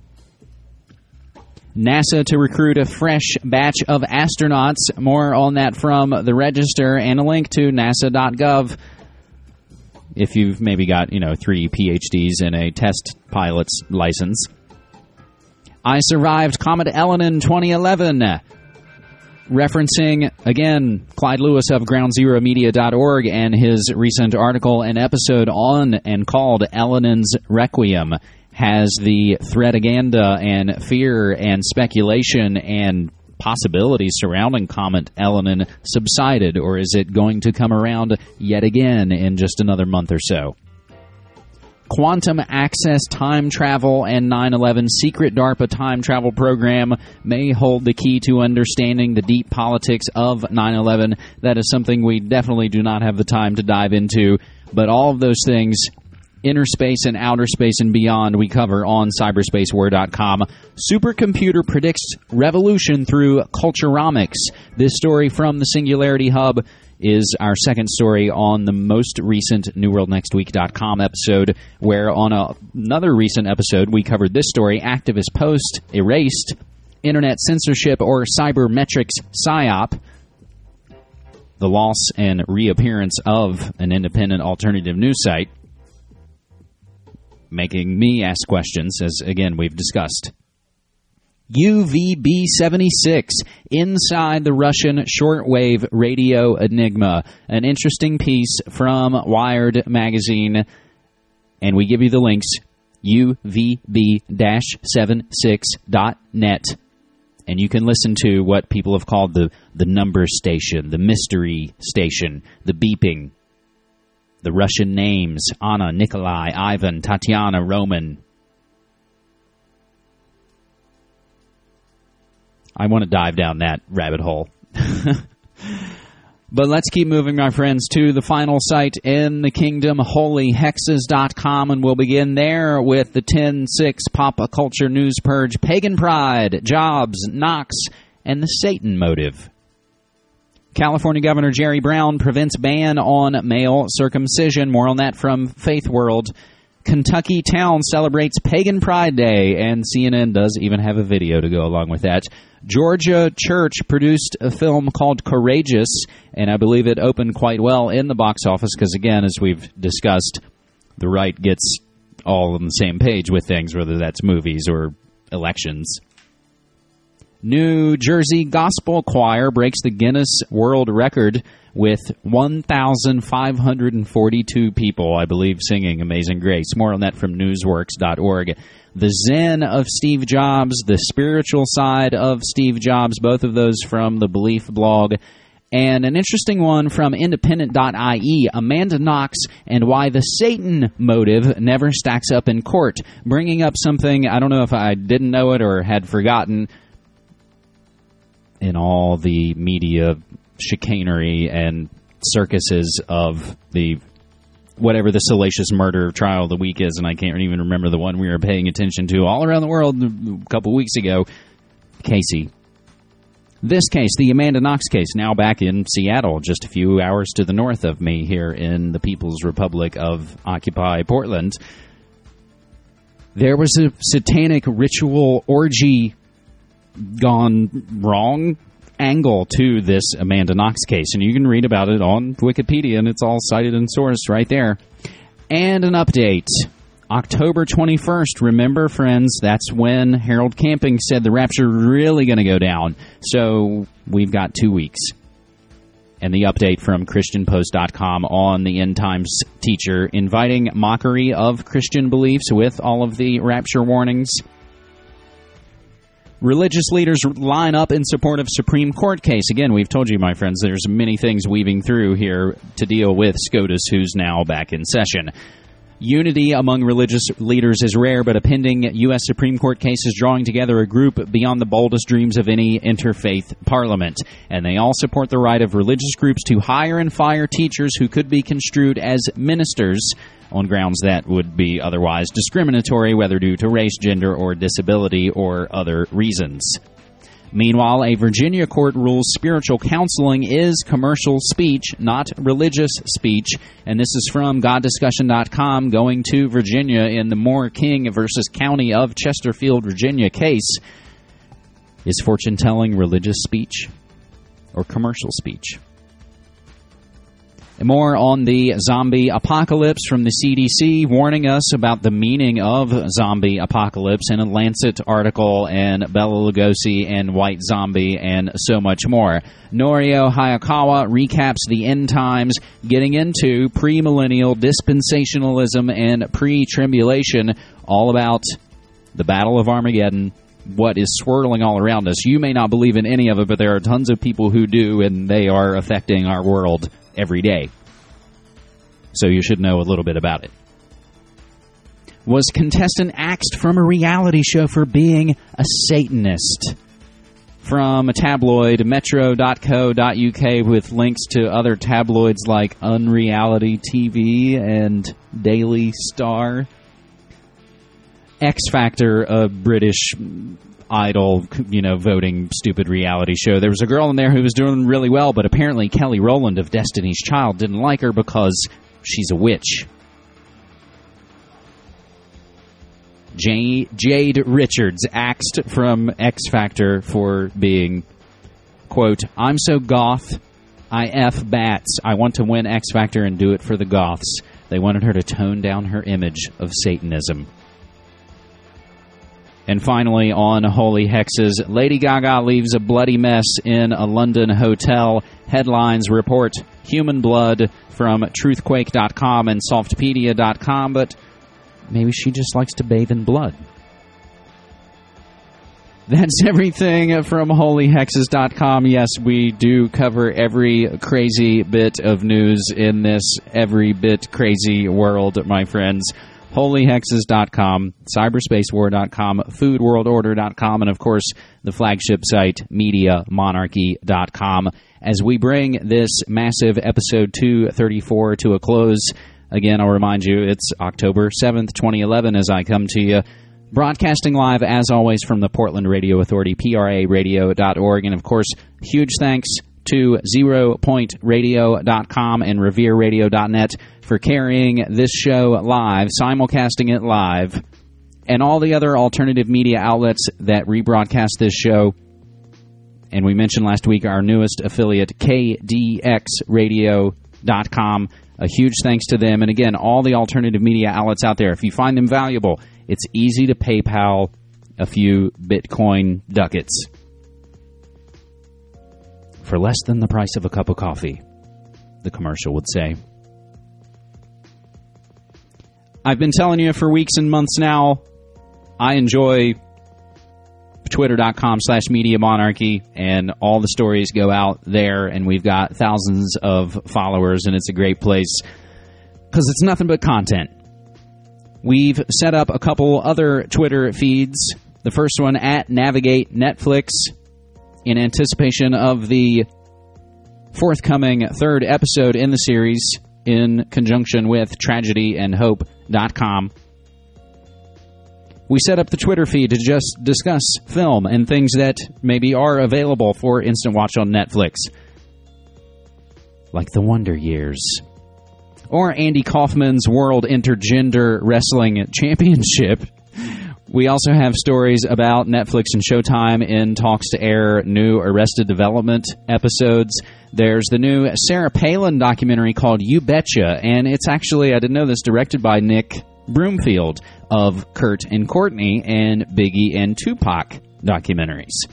NASA to recruit a fresh batch of astronauts. More on that from the Register, and a link to nasa.gov if you've maybe got, 3 PhDs and a test pilot's license. I survived Comet Ellen in 2011. referencing, again, Clyde Lewis of GroundZeroMedia.org and his recent article and episode on and called Ellenin's Requiem. Has the threataganda and fear and speculation and possibilities surrounding Comet Ellenin subsided, or is it going to come around yet again in just another month or so? Quantum access time travel and 9/11 secret DARPA time travel program may hold the key to understanding the deep politics of 9/11. That is something we definitely do not have the time to dive into, but all of those things, inner space and outer space and beyond, we cover on cyberspacewar.com. Supercomputer predicts revolution through culturomics. This story from the Singularity Hub is our second story on the most recent NewWorldNextWeek.com episode, where on another recent episode we covered this story, Activist Post erased internet censorship or cybermetrics PSYOP, the loss and reappearance of an independent alternative news site, making me ask questions, as, again, we've discussed. UVB-76, inside the Russian shortwave radio enigma. An interesting piece from Wired magazine, and we give you the links, uvb-76.net. And you can listen to what people have called the number station, the mystery station, the beeping, the Russian names, Anna, Nikolai, Ivan, Tatiana, Roman. I want to dive down that rabbit hole. But let's keep moving, my friends, to the final site in the kingdom, holyhexes.com, and we'll begin there with the 10-6 pop culture news purge, pagan pride, Jobs, Knox, and the Satan motive. California Governor Jerry Brown prevents ban on male circumcision. More on that from Faith World. Kentucky town celebrates Pagan Pride Day, and CNN does even have a video to go along with that. Georgia Church produced a film called Courageous, and I believe it opened quite well in the box office because, again, as we've discussed, the right gets all on the same page with things, whether that's movies or elections. New Jersey Gospel Choir breaks the Guinness World Record with 1,542 people, I believe, singing Amazing Grace. More on that from newsworks.org. The Zen of Steve Jobs, the spiritual side of Steve Jobs, both of those from the Belief blog. And an interesting one from independent.ie, Amanda Knox and why the Satan motive never stacks up in court. Bringing up something, I don't know if I didn't know it or had forgotten, in all the media chicanery and circuses of the whatever the salacious murder trial of the week is, and I can't even remember the one we were paying attention to all around the world a couple weeks ago, Casey. This case, the Amanda Knox case, now back in Seattle, just a few hours to the north of me here in the People's Republic of Occupy Portland. There was a satanic ritual orgy gone wrong angle to this Amanda Knox case, and you can read about it on Wikipedia, and it's all cited and sourced right there. And an update. October 21st, remember, friends, that's when Harold Camping said the rapture really going to go down. So we've got 2 weeks. And the update from ChristianPost.com on the End Times teacher, inviting mockery of Christian beliefs with all of the rapture warnings. Religious leaders line up in support of Supreme Court case. Again, we've told you, my friends, there's many things weaving through here to deal with SCOTUS, who's now back in session. Unity among religious leaders is rare, but a pending U.S. Supreme Court case is drawing together a group beyond the boldest dreams of any interfaith parliament. And they all support the right of religious groups to hire and fire teachers who could be construed as ministers on grounds that would be otherwise discriminatory, whether due to race, gender, or disability, or other reasons. Meanwhile, a Virginia court rules spiritual counseling is commercial speech, not religious speech. And this is from GodDiscussion.com, going to Virginia in the Moore King versus County of Chesterfield, Virginia case. Is fortune-telling religious speech or commercial speech? More on the zombie apocalypse from the CDC, warning us about the meaning of zombie apocalypse in a Lancet article, and Bela Lugosi and White Zombie, and so much more. Norio Hayakawa recaps the end times, getting into premillennial dispensationalism and pre-tribulation, all about the Battle of Armageddon, what is swirling all around us. You may not believe in any of it, but there are tons of people who do, and they are affecting our world every day. So you should know a little bit about it. Was contestant axed from a reality show for being a Satanist? From a tabloid, metro.co.uk, with links to other tabloids like Unreality TV and Daily Star. X Factor, a British Idol, voting stupid reality show. There was a girl in there who was doing really well, but apparently Kelly Rowland of Destiny's Child didn't like her because she's a witch. Jade Richards axed from X Factor for being, quote, "I'm so goth, I F bats. I want to win X Factor and do it for the goths." They wanted her to tone down her image of Satanism. And finally, on Holy Hexes, Lady Gaga leaves a bloody mess in a London hotel. Headlines report human blood from truthquake.com and softpedia.com, but maybe she just likes to bathe in blood. That's everything from holyhexes.com. Yes, we do cover every crazy bit of news in this every bit crazy world, my friends. holyhexes.com, cyberspacewar.com, foodworldorder.com, and of course the flagship site mediamonarchy.com. As we bring this massive episode 234 to a close, again I'll remind you it's October 7th, 2011 as I come to you, broadcasting live as always from the Portland Radio Authority, praradio.org, and of course huge thanks to zeropointradio.com and revereradio.net for carrying this show live, simulcasting it live, and all the other alternative media outlets that rebroadcast this show. And we mentioned last week our newest affiliate, kdxradio.com. A huge thanks to them. And again, all the alternative media outlets out there, if you find them valuable, it's easy to PayPal a few Bitcoin ducats for less than the price of a cup of coffee, the commercial would say. I've been telling you for weeks and months now, I enjoy twitter.com/mediamonarchy, and all the stories go out there, and we've got thousands of followers, and it's a great place because it's nothing but content. We've set up a couple other Twitter feeds. The first one at Navigate Netflix, in anticipation of the forthcoming third episode in the series, in conjunction with tragedyandhope.com. We set up the Twitter feed to just discuss film and things that maybe are available for instant watch on Netflix, like The Wonder Years, or Andy Kaufman's World Intergender Wrestling Championship. We also have stories about Netflix and Showtime in talks to air new Arrested Development episodes. There's the new Sarah Palin documentary called You Betcha, and it's actually, I didn't know this, directed by Nick Broomfield of Kurt and Courtney and Biggie and Tupac documentaries.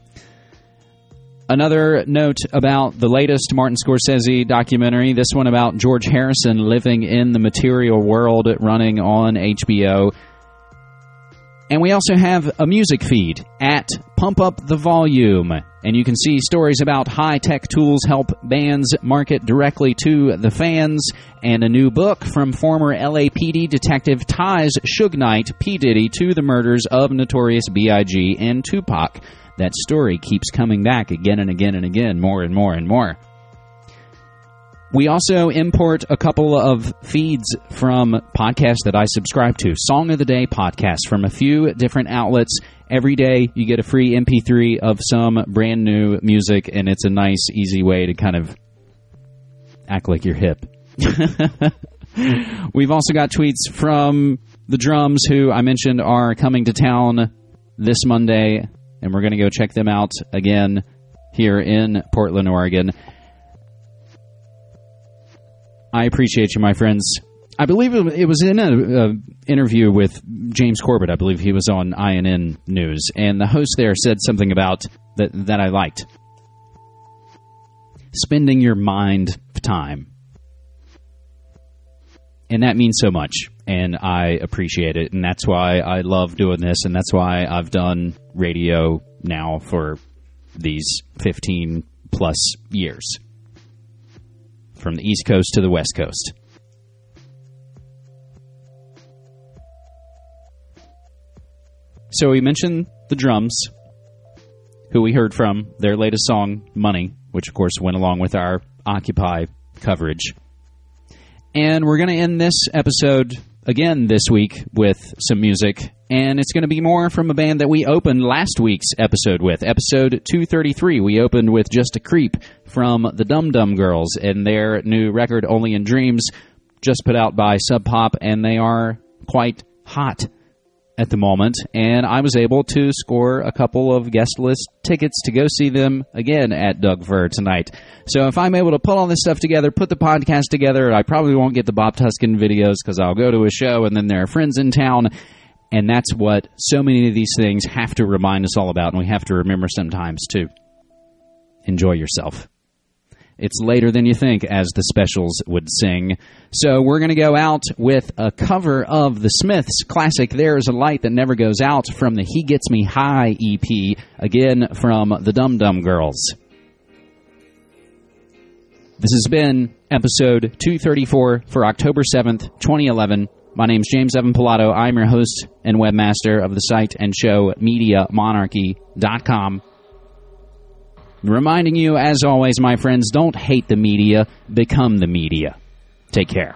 Another note about the latest Martin Scorsese documentary, this one about George Harrison living in the material world, running on HBO. And we also have a music feed at Pump Up the Volume. And you can see stories about high-tech tools help bands market directly to the fans. And a new book from former LAPD detective ties Suge Knight, P. Diddy, to the murders of Notorious B.I.G. and Tupac. That story keeps coming back again and again and again, more and more and more. We also import a couple of feeds from podcasts that I subscribe to. Song of the Day podcast from a few different outlets. Every day you get a free MP3 of some brand new music, and it's a nice, easy way to kind of act like you're hip. We've also got tweets from the Drums, who I mentioned are coming to town this Monday, and we're going to go check them out again here in Portland, Oregon. I appreciate you, my friends. I believe it was in an interview with James Corbett. I believe he was on INN News, and the host there said something about that I liked. Spending your mind time. And that means so much, and I appreciate it, and that's why I love doing this, and that's why I've done radio now for these 15-plus years. From the East Coast to the West Coast. So we mentioned the Drums, who we heard from, their latest song, Money, which of course went along with our Occupy coverage. And we're going to end this episode again this week with some music, and it's going to be more from a band that we opened last week's episode with. Episode 233, we opened with Just a Creep from the Dum Dum Girls and their new record, Only in Dreams, just put out by Sub Pop, and they are quite hot at the moment, and I was able to score a couple of guest list tickets to go see them again at Doug Fir tonight. So if I'm able to put all this stuff together, put the podcast together, I probably won't get the Bob Tuskin videos because I'll go to a show and then there are friends in town, and that's what so many of these things have to remind us all about, and we have to remember sometimes to enjoy yourself. It's later than you think, as the Specials would sing. So we're going to go out with a cover of the Smiths' classic There's a Light That Never Goes Out from the He Gets Me High EP, again from the Dum Dum Girls. This has been episode 234 for October 7th, 2011. My name's James Evan Pilato. I'm your host and webmaster of the site and show MediaMonarchy.com. Reminding you, as always, my friends, don't hate the media, become the media. Take care.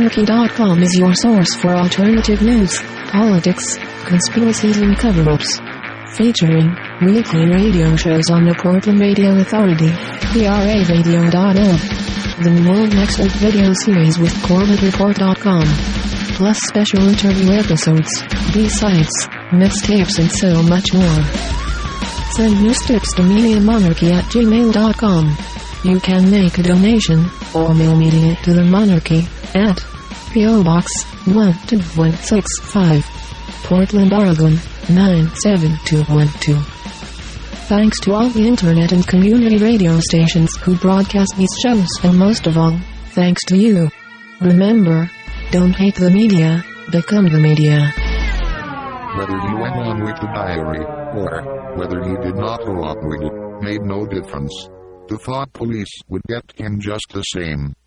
MediaMonarchy.com is your source for alternative news, politics, conspiracies and cover-ups. Featuring weekly radio shows on the Portland Radio Authority, PRAradio.org. The World Next Week video series with CorbettReport.com. Plus special interview episodes, B-sides, mixtapes and so much more. Send news tips to MediaMonarchy@gmail.com. You can make a donation or mail media to the Monarchy at P.O. Box 12165, Portland, Oregon 97212. Thanks to all the internet and community radio stations who broadcast these shows, and most of all, thanks to you. Remember, don't hate the media, become the media. Whether you went on with the diary, or whether you did not go up with it, made no difference. The thought police would get him just the same.